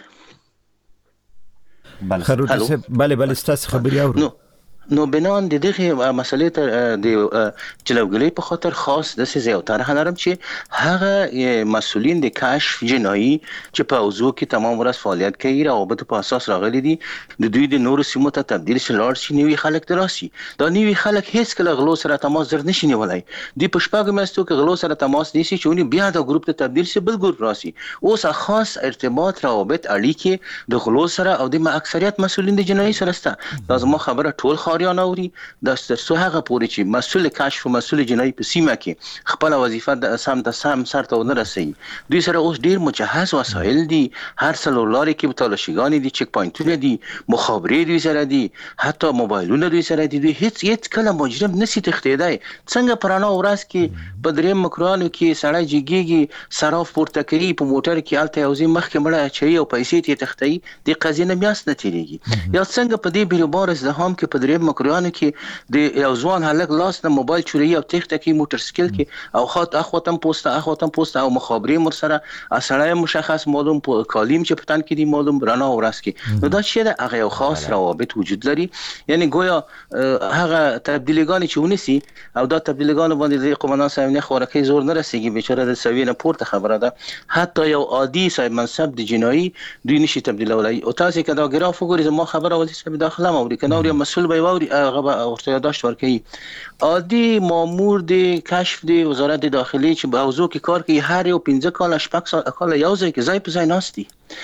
بله ستاسو خبري اورو نو بنان د دغه مسلې ته د جلوګلې په خاطر خاص د سې یو طرح لرم چې هغه مسؤلین د کشف جنایي چې په اوزو کې تمام ورځ فعالیت کوي روابط په اساس راغلي دي د دوی د نورو سیمو ته تبدیل شلار شي نیوي خلک دراسي دا نیوي خلک هیڅ کله غلو سره تماس در نشي نیولای دی په شپږ میاشتو کې غلو سره تماس نیسي چې بیا د ګروپ ته تبدیل شي بل ګروپ راسي اوس خاص ارتباط روابط اړیکې د غلو سره او د اکثریت مسؤلین د جنایي سره سره لازم خبره ټول لاریان اوري د سترسو هغه پورې چې مسول کشف او مسول جنایي په سیمه کې خپل وظیفه د سم سرته ونه رسي. دوی سره اوس ډیر مجهز وسایل دي، هر څلور لارې کې تالاشیګان دي، چک پوینټونه دي، مخابرې دوی سره دي، حتی موبایلونه دوی سره دي. دوی هیڅ کله مجرم نسی تختیدای. څنګه پرانا ورځ کې په دریم مکرانو کې سړی جګيږي صراف پورته کوي په موټر کې الته یوځي مخکې مړه چي او پیسې ته تختي د قضیه نه میاس نه تیریږي. یا څنګه په دې بیروبار زدهام کې په دریم مکرانو کې د یو ځوان هلک لاس نه موبایل چوري او تخته کې موټر سایکل کې او اخوتم پوسټ او مخابرې مر سره اصله مشخص معلوم کالیم چې پتان کې دي معلوم رانا ورځ کې. نو دا چې د هغه یو خاص روابط وجود لري، یعنی گویا هغه تبدیلیګان چې ونسی او دا تبدیلیګان باندې د قومندان صاحب نه خورکې زور نه رسیږي، بیچاره د سوي نه پورته خبره ده. حتی یو عادي صاحب منصب د جنایي دوی نشي تبدیلولای. او تاسو کدا ګراف وګورئ زما خبره وځي چې داخله موري کنه او مسؤل به ووري هغه ورته یاداشت ورکړي. عادي مامور د کشف د وزارت داخلي چې په حوزو کې کار کوي، هر یو 15 کال شپږ کال یو ځای کې ځای په ځای ناشتي.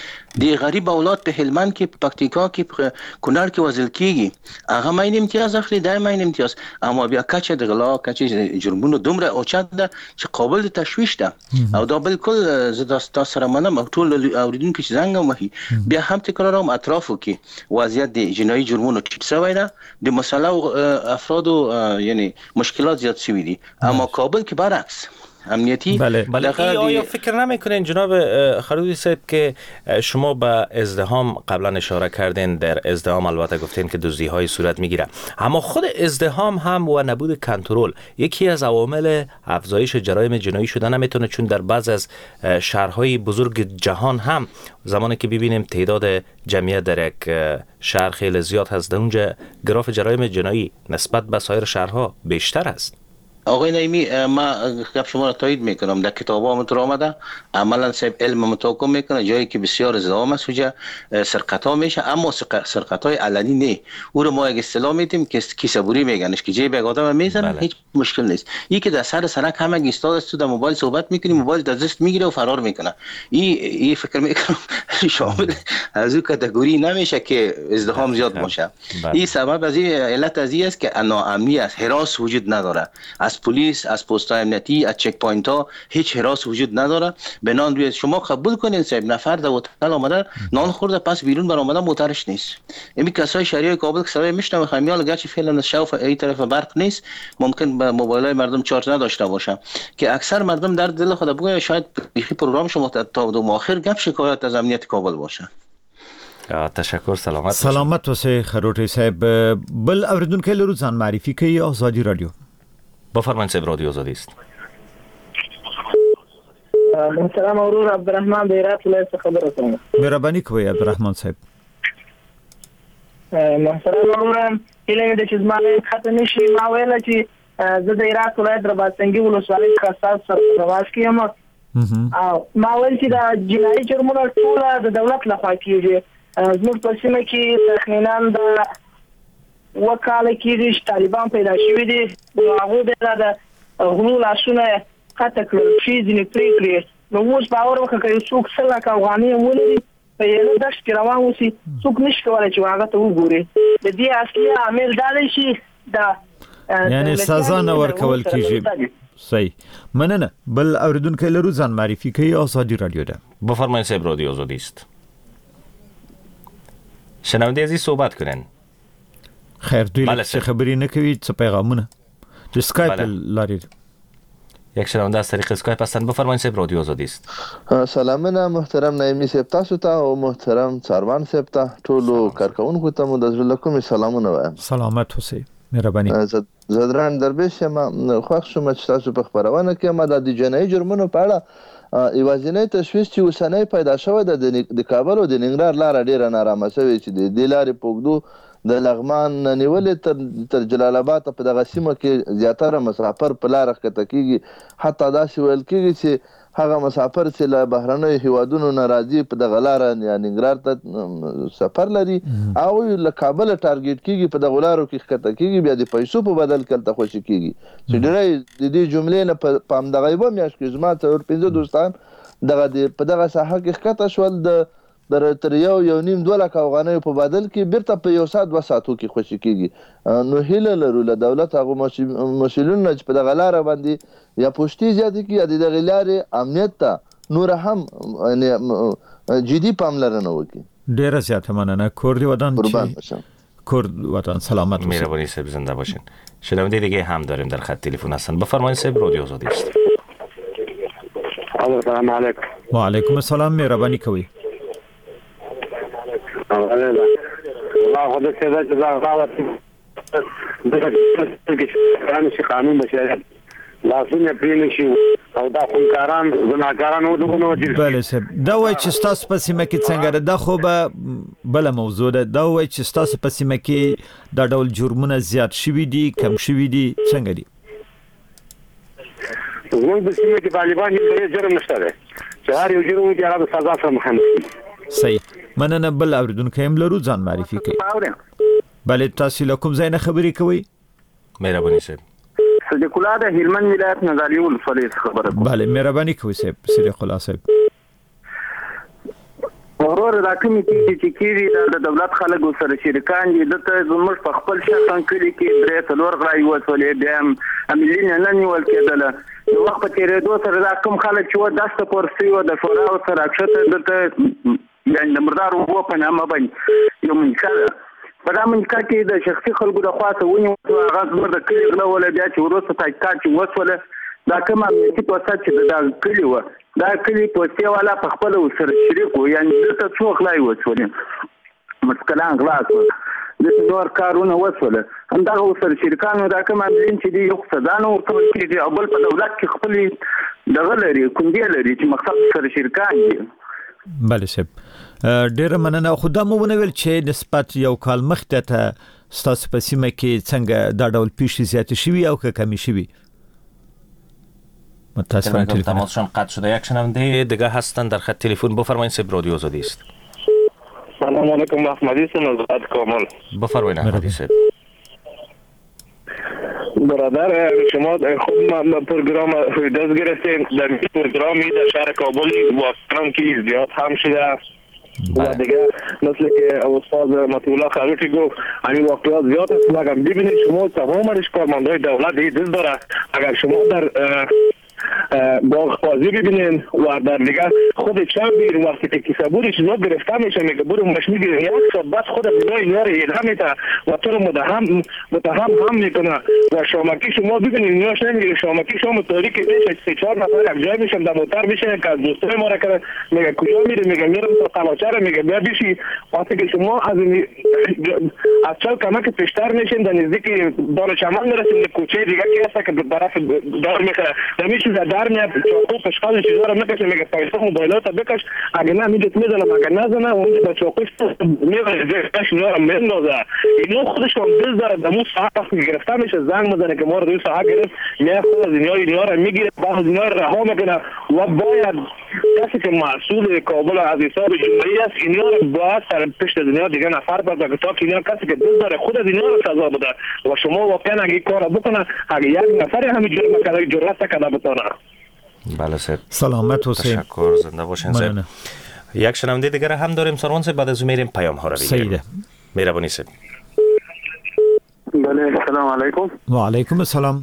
د غریب اولاد په هلمند کې په پکتیکا کې په کونړ کې وزل کیږي، هغه ماین امتیاز اخلي، دای ماین امتیاز، اما بیا کچه د غلا کچه جرمونو دومره اوچت ده چې قابل د تشویش ده. او دا بالکل زه تاسو سره منم، ټول اوریدونکو چې زنګ وهي بیا هم تکراروم اطرافو کې وضعیت د جنایي جرمونو ټیټ شوی ده، د مسله افرادو یعنی مشکلات زیات شوی دي. اما کابل کې برعکس امنیتی. بله آیا فکر نمیکنین جناب خرودی صاحب که شما به ازدحام قبلا اشاره کردین، در ازدحام البته گفتین که دزدی های صورت میگیره، اما خود ازدحام هم و نبود کنترل یکی از عوامل افزایش جرایم جنایی شده نمیتونه؟ چون در بعض از شهرهای بزرگ جهان هم زمانی که ببینیم تعداد جمعیت در یک شهر خیلی زیاد هست، در اونجا گراف جرایم جنایی نسبت به سایر شهرها بیشتر است. آقای نعیمی، ما گپ شما را تایید میکنم، در کتاب ها متر آمده عملا صاحب علم متوقع میکنه جایی که بسیار ازدحام است وجه سرقت ها میشه، اما سرقت های علنی نه. او رو ما یک اصطلاح میدیم که کیسه‌بری میگنش که جیب یک آدم میزنن، هیچ مشکل نیست. این که در سر سرک همه ایستاده است، در موبایل صحبت میکنی، موبایل در دست میگیره و فرار میکنه. این فکر میکنم شامل از اون کاتگوری نمیشه که ازدحام زیاد باشه. این سبب از این علت از این است که ناامنی است، هراس وجود نداره. از پلیس، از پست‌های امنیتی، از چک پوینت ها هیچ هراس وجود نداره. بنان روی شما قبول کنین صاحب نفر در هتل آمده نان خورده پس بیرون بر آمده موترش نیست. این کسای شهری کابل که صدای میشنوه خمیال گرچه فعلا شوف این طرف برق نیست، ممکن به موبایل های مردم چارج نداشته باشه که اکثر مردم در دل خود بگوید شاید بیخی پروگرام شما تا دو آخر گپ شکایت از امنیت کابل باشه. تشکر. سلامت وسه خروټي صاحب. بل اوریدونکو لرو ځان معرفي کوي آزادی رادیو. بفرمایید صاحب، رادیو آزادی است. محترم اورور عبدالرحمن بیرات ولایت خبر هستم. مهرباني کوي عبدالرحمن صاحب. محترم اورور کله د چې زمانه خاطر نشي ما ویل چې زه د عراق ولایت رباطنګي ولسوالۍ خاصه سرپرواز کیم او ما ویل چې د جنایي جرمونو ټول د دولت لخوا کیږي. زموږ په سیمه کې تخمینا د وکاله کېږي چې طالبان پیدا شوي دي، هغه د غلو لاسونه قطع کړل شي ځینې پرېکړې. نو اوس باور وکړه که یو څوک 100 لکه افغانۍ ولري په یوه دښت کې روان اوسي، څوک نشي کولی چې هغه ته وګوري. د دې اصلي عامل دا دی چې یعنی سزا نه ورکول کېږي. صحیح، مننه. بل اوریدونکو لرو ځان معرفي کوي آزادی رادیو ده. بفرمایید صاحب، رادیو آزادی است. شنونده عزیز صحبت کنن. خیر، دوی چه خبری نکوید، چه پیغامونه د اسکایپ لارید. یک شنونده از طریق اسکایپ هستند. بفرمایید صاحب، رادیو آزادی است. سلامونه محترم نعیمی صاحب، تاسو ته او محترم څاروان صاحب ته ټولو کارکونکو ته مو د زړه کومې سلامونه وایم. سلامت اوسئ. مهرباني. زدران درویش ما خوښ شوم چې تاسو په خبرونه کې ما د جنایي جرمونو په اړه ایوازینې تشویش چې اوسنۍ پیدا شوی د کابل او د ننګرهار لاره ډیره نارامه شوې چې د لارې پوګدو د لغمان نیولې تر جلال آباد په دغه سیمه کې زیاتره مسافر په لار ښکته کیږي. حتی داسې ویل کیږي چې هغه مسافر چې له بهرنیو هیوادونو نه راځي په دغه لاره یا ننګرهار ته سفر لري او له کابل ټارګټ کیږي په دغه لارو کې ښکته کیږي، بیا د پیسو په بدل کې هلته خوشي کیږي. چې ډېری د دې جملې نه په همدغه یوه میاشت کې زما 4-5 دوستان په دغه ساحه کې ښکته شول. د تر 1.5-2 لک افغانۍ په بدل کې بیرته په 1 ساعت 2 ساعتو کې خوشي کیږي. نو هیله لرو له دولت هغه مسؤلینو چې په دغه لار باندې یا پوښتې زیاتې کی یا د دغه لارې امنیت ته نور هم جدي پاملرنه وکړي. ډیره زیاته مننه. کور دی ودان کور وطن سلامت باشید. مهربانی صاحب زنده باشین. شنونده دیگه هم داریم در خط تلفن هستن. بفرمایید صاحب، رادیو آزادی است. سلام علیکم. و علیکم السلام. مهربانی کوي. الله خدای دې جزاک الله دغه قانون بشریت لازم پرې نشي او دا خونکاران زناکاران او دغه نو دي. بله صاحب، دا وایي چې تاسو په سیمه کې څنګه ده؟ دا خو به بل موضوع ده. دا وایي چې تاسو په سیمه کې دا ډول جرمونه زیات شوي دي، کم شوي دي، څنګه دي؟ زموږ په سیمه کې طالبان هیڅ جرم نشته دی چې هر یو جرم دی هغه سزا سره مخامخ دي. صحیح. مننه. بل اوریدونکو هم لرو، ځان معرفي کړئ. بله، تاسو له کوم ځای نه خبرې کوئ؟ مهرباني صاحب. صدیق الله د هلمند ولایت نظریه ولسوالۍ خبره کوم. بله، مهرباني کوئ صاحب. صدیق الله صاحب. ورور دا کومې چې کېږي د دولت خلک سره شریکان دي. دته زموږ په خپل شخصا کلی کې 3-4 غړي وسولې بیا هم املین نه نیول کېدله. یو وخت په تېرېدو سره دا کوم خلک چې و داسته کورسي و د شورا سره اکشته دته یعنې د مردار اوبو په نامه باندې یو منکر په دا منکر کې د شخصي خلکو د خواته ونیول هغه زموږ د کلي غله وله بیا چې وروسته تحقیقات چې وسوله دا کوم امنیتي پوسټ چې دا کلي وه دا کلي پوستې والا په خپله ورسره شریک و یعنې دلته څو غلا یې وسولې مسکلان غلا شول داسې نور کارونه وسوله همدغه ورسره شریکانو دا کوم املین چې دي یو سزا نه ورکول کېږي او بل په دولت کې خپلې دغه لري کوندې لري چې مقصد سره شریکان دي. بله صاحب، ډیره مننه. خو دا مو ونه ویل چې نسبت یو کال مخکې ته ستاسو په سیمه کې څنګه دا ډول پیښې زیاتې شوي او که کمې شوي؟ متاسفانه تماسشان قطع شده. یک شنونده دیگه هستن در خط تلفن. بفرمایید صاحب، رادیو آزادی است. سلام علیکم. احمدی هستم از بعد کامل. بفرمایید احمدی صاحب. برادر شما خوب پروگرام دست گرفتین. در این پروگرامی در شهر کابل واقعا که زیاد هم شده و دیگه مثل که استاد مطیع خروٹی گفت این واقعات زیاد است. اگر ببینید شما تمام کارمندای دولت دست داره. اگر شما در باغبازی ببینین و در دیگه خود چند بیر وقتی که کسابوری چیزا گرفته میشه میگه برو مش میگیره یک ساعت بعد خود بینای نیاره ایده میته و تو رو متهم میکنه و شامکی شما ببینین نیاش نمیگیره. شامکی شما تاریکی میشه 3-4 نفر یک جای میشن در موتر میشه که از دوستای ما را کرد میگه کجا میره میگه میرم تا قلاچه میگه بیا بیشی. وقتی که شما از چال کمک پیشتر میشین در نزدیک دار چمن میرسین کوچه دیگه که هست که به طرف دار میخوره در میاد چاقو پشقال چیزا رو میکشه میگه پیسه موبایلات بکش اگه نه میدت میزنم اگه نزنه اون با چاقوش میبره جاش نورم میندازه. اینو خودش هم دل داره دمو ساعت وقتی گرفته میشه زنگ میزنه که ما رو 2 ساعت گرفت میاد خود از اینا رو میگیره بعض اینا رو رها میکنه و باید کسی که مسئول کابل از حساب جمهوری است اینا رو باید سر پشت دنیا دیگه نفر بده تا که اینا کسی که دل داره خود از اینا رو سزا بده و شما واقعا اگه کارو بکنه اگه یک نفر همین جرم کرده جرأت کرده بتونه. بله صاحب. سلامت حسین. تشکر. زنده باشین صاحب. یک شنونده دیگر هم داریم سروان صاحب. بعد از اون میریم پیام ها رو بگیریم. سیده. مهربانی صاحب. بله سلام علیکم. و علیکم السلام.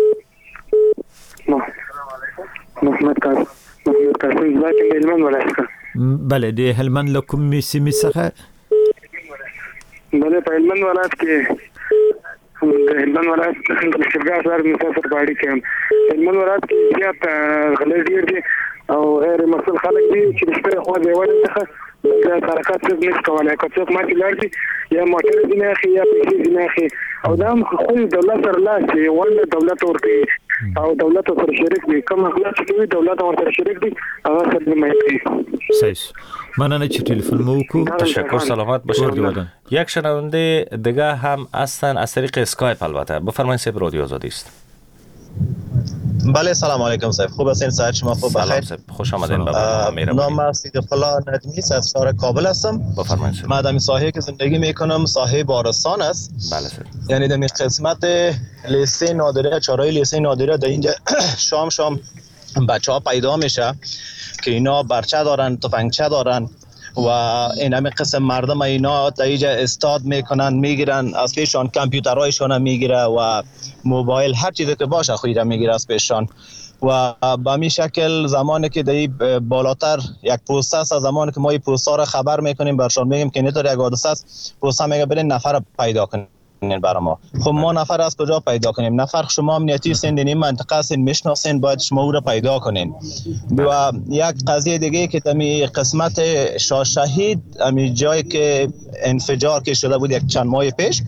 محمد قاسم زاکی هلمند ولایت. بله دی هلمند لکم سیمې څخه. بله په هلمند ولایت کې هلمند ولایت د شرګا سره مسافر باندې کې هلمند ولایت کې زیات غلې ډیر دي او غیر مسؤل خلک دي چې د شپې خو دیوال څخه د حرکت څخه نشي کولای. که څوک ماته لاري یا موټر دي نه اخی یا پیسې دي نه اخی او دا خو دولت سره لاس دی ولله دولت ورته او دولت سره شریک دي. کوم اخلاق چې دولت ورته شریک دي هغه سره مایي. صحیح. مننه چې تلفن مو وکړو. تشکر. سلامت باشید. یک شنونده دیگه هم هستن از طریق اسکایپ. البته بفرمایید صاحب، رادیو آزادی است. بله سلام علیکم صاحب. خوب هستین؟ صحت شما خوب؟ بخیر. خوش آمدین. نام صدیق الله ندمی از شهر کابل هستم. بفرمایید. من در ساحه که زندگی میکنم ساحه بارستان است. بله صاحب. یعنی در قسمت لیسه نادره چهارراه لیسه نادره در اینجا شام بچه‌ها پیدا میشه که اینا برچه دارن، تفنگچه دارن و این همه قسم مردم اینا تا اینجا استاد میکنن، میگیرن از پیشان، کامپیوترهایشان میگیره و موبایل هر چیزی که باشه خودی میگیره از پیشان. و به می شکل زمانی که در بالاتر یک پروسس، زمانی که ما این پروسه را خبر میکنیم برشان میگیم که اینطور یک حادثه است، پروسه میگه برین نفر پیدا کنین برای ما. خب ما نفر از کجا پیدا کنیم؟ نفر شما امنیتی سین در این منطقه سین میشناسین، باید شما او را پیدا کنین. و یک قضیه دیگه که تمی قسمت شاه شهید، امی جایی که انفجار که شده بود یک چند ماه پیش،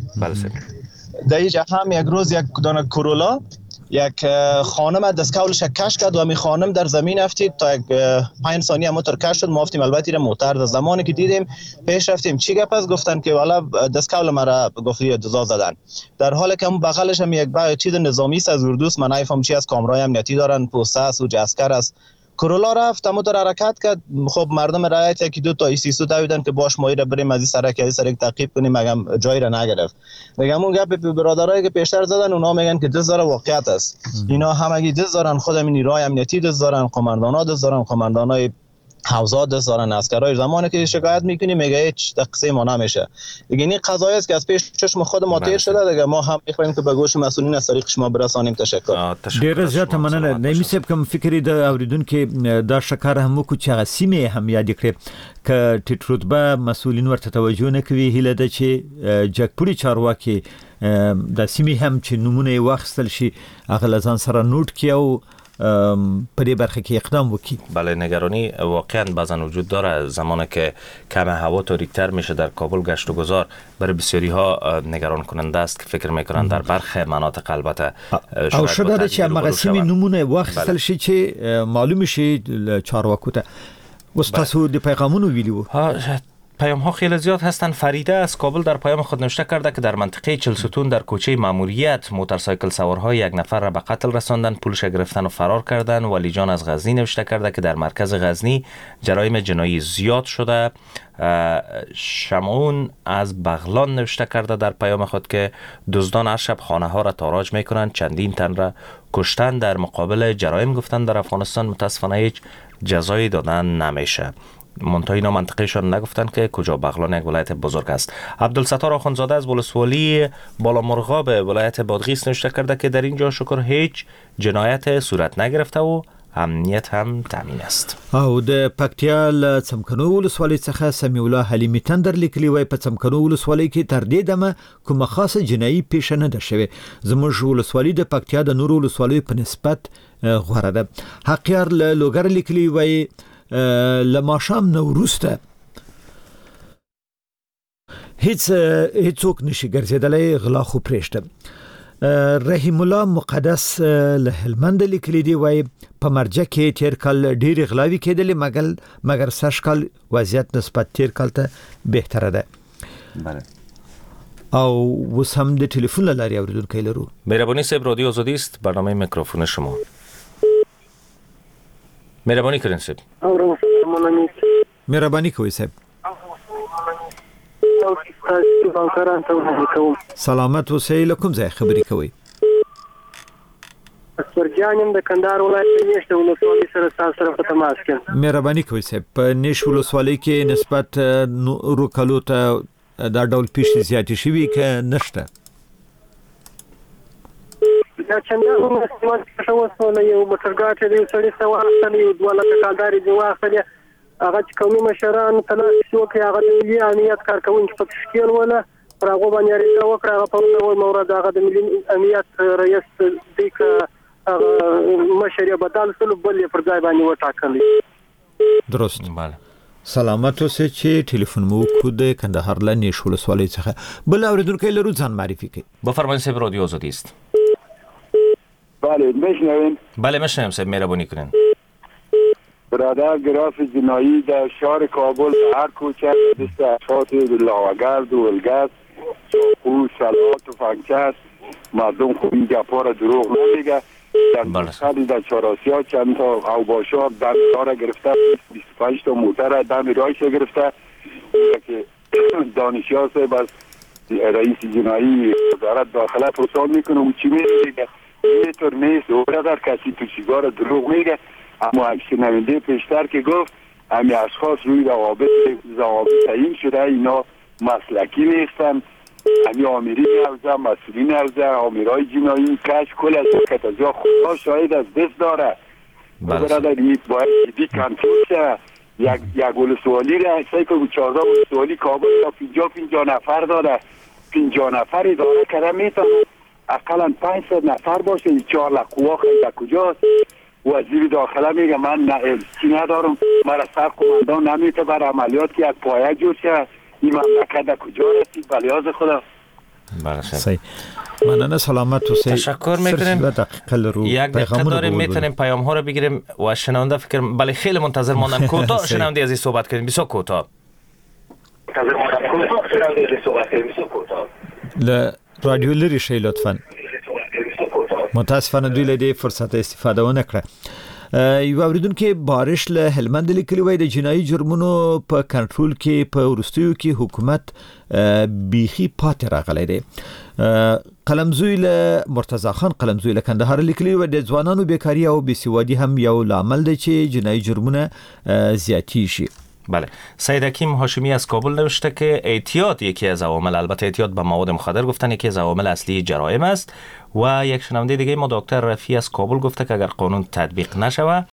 در اینجا هم یک روز یک دانه کرولا یک خانم دستکولش کش کرد و همی خانم در زمین افتید تا یک 5 ثانیه موتور کش شد. ما افتیم البته موتر در زمانی که دیدیم پیش رفتیم چی گپ است، گفتن که والا دستکول مرا گفتی دزا زدن، در حالی که هم بغلش هم یک چیز نظامی است از اردوس، من نفهم چی از کامرای امنیتی دارن، پوسس و جسکر است. کرولا رفت موتور حرکت کرد. خب مردم رایت یکی دو تا ایسیسو دویدن که باش ما را بریم از این سرک تعقیب کنیم، مگم جایی را نگرفت. میگم اون گپ برادرایی که پیشتر زدن اونا میگن که دز داره واقعیت است. اینا همگی دز دارن، خودم نیروهای امنیتی دز دارن، قماندانا دز دارن، قماندانای حوزه دست دارن، عسکرای. زمانی که شکایت میکنی میگه هیچ تقسیم ما نمیشه. دیگه این قضایی است که از پیش چشم خود ما تیر شده، دیگه ما هم میخوایم که به گوش مسئولین از طریق شما برسانیم. تشکر. ډیر زیات مننه. نایمی صاحب کوم فکر د اوریدونکو دا شکر هم کو چې سیمه هم یاد کړي ک ټیټ رتبه مسؤلین ورته توجه نه کوي. هله د چې جګپوري چارواکي د سیمه هم چې نمونه واخستل شي هغه لزان سره نوٹ کیو په دې برخه کې اقدام وکړي. بله، نگرانی واقعا بعضا وجود داره. زمانی که کم هوا تاریک‌تر میشه در کابل گشت و گذار برای بسیاری ها نگران کننده است که فکر میکنن در برخی مناطق البته او شده چې مقاسم نمونه واخستل شي چې معلوم شي چارواکو ته. واستاسو د پیغامونو ویلو پیام ها خیلی زیاد هستند. فریده از کابل در پیام خود نوشته کرده که در منطقه چلستون در کوچه ماموریت موتورسایکل سوارها یک نفر را به قتل رساندند، پولش گرفتن و فرار کردند. ولی جان از غزنی نوشته کرده که در مرکز غزنی جرایم جنایی زیاد شده. شمعون از بغلان نوشته کرده در پیام خود که دزدان هر شب خانه ها را تاراج میکنند، چندین تن را کشتن. در مقابل جرایم گفتن در افغانستان متاسفانه هیچ جزایی دادن نمیشه. منتها اینا منطقهشان نگفتن که کجا. بغلان یک ولایت بزرگ است. عبدالستار آخوندزاده از ولسوالی بالامرغاب ولایت بادغیس نوشته کرده که در اینجا شکر هیچ جنایت صورت نگرفته و امنیت هم تامین است. او د پکتیا ل څمکنو ولسوالۍ څخه سمیع الله حلیمی تندر لیکلی وای په څمکنو ولسوالۍ کې تر دې دمه کومه خاصه جنایي پیښه نه ده شوې. زموږ ولسوالۍ د پکتیا د نورو ولسوالیو په نسبت غوره ده. حقیار ل لوګر لیکلی وای لماشام نوروسته هیڅوک نشي ګرځیدلای غلا خو پرېشته. رحیم الله مقدس له هلمند لیکلی دی وای په مرجع کې تیر کال ډیر غلاوي کېدلې مګر سږ کال وضعیت نسبت تیر کال ته بهتره ده. بله. او وسم د ټلیفون لاري اوریدونکو لرو. مهربانی صاحب، رادیو آزادی است، برنامه میکروفون شما. مهربانی کردین صاحب. مهربانی کوي صاحب. سلامت اوسئ. لکم ځای خبرې کوي. اکبرجانم د کندهار ولایت نشته ولسوالۍ سره تاسو سره په تماس کې. مهرباني کوي صاحب. په نش ولسوالۍ کې نسبت روکلو ته دا ډول پیښې زیاتې شوي که نشته؟ دا چندان استعمال شوی یو موټرګاټ دی سړی سوال یو دوه کالداري دی واخلې هغه چې قومي مشران تلاشي وکړي، هغه د ملي امنیت کارکونکي په تشکیل ولا پر هغه باندې اړیکه وکړه. هغه په نوو مورد هغه د ملي امنیت رئیس دی که مشر یې بدل سلو بل یې پر ځای باندې وټاکلی. درست. بله. سلامت اوسئ. چې ټلیفون مو کو د کندهار له نیش ولسوالۍ څخه بل اوریدونکو لرو ځان معرفي کړئ. بفرمایید صاحب، رادیو آزادی است. بله میشنویم. بله میشنویم صاحب، مهربانی کنین. برادر گراف جنایی در شهر کابل هر کوچه دست اشخاص لاوگرد و ولگرد چاقو سلات و فنکس مردم خوب این گپا را دروغ نمیگه. در چهارآسیا چند تا اوباشا دم داره گرفته، 25 تا موتر دم رایش گرفته که دانشیار صاحب از رئیس جنایی وزارت داخله پرسان میکنه و چی میگه اینطور نیست. برادر کسی تو چیگار دروغ میگه. اما شنونده پیشتر که گفت همین اشخاص روی ضوابط تعیین شده اینا مسلکی نیستن. همین آمیری حوزه، مسئولین حوزه، آمیرای جنایی کش کل از کتازیا خدا شاید از دست داره. برادری باید جدی کنترل شه. یک ولسوالی را سعی که 14 ولسوالی کابل را 50 نفر داره، 50 نفر اداره کرده میتونه اقلا 500 نفر باشه. این 4 لخ قوا خیلی کجاست؟ وزیر داخله میگه من ندارم، مرا سر قماندان نمیته بر عملیات که یک پایه جور شه. این مملکت کجا رسید؟ بلیاز خدا. صحیح. مننه، سلامت و تشکر میکنیم. یک دقیقه داریم میتونیم پیام ها رو بگیریم و شنونده فکر بله خیلی منتظر ماندن. کوتاه شنونده از این صحبت کنیم، بسیار کوتاه. رادیو لری شي لطفا. متاسفانه دوی له دې فرصت استفاده ونه کړه. یو اوریدونکو بارش له هلمند لیکلی وای د جنایي جرمونو په کنټرول کې په ورستیو کې حکومت بیخي پاتې راغلی دی. قلمزوی له مرتضی خان قلمزوی له کندهار لیکلی و د ځوانانو بیکاری او بیسوادي هم یو لامل دی چې جنایي جرمونه زیاتی شي. بله، سید حکیم هاشمی از کابل نوشته که اعتیاد یکی از عوامل، البته اعتیاد به مواد مخدر گفتن یکی از عوامل اصلی جرایم است. و یک شنونده دیگه ما دکتر رفیع از کابل گفته که اگر قانون تطبیق نشود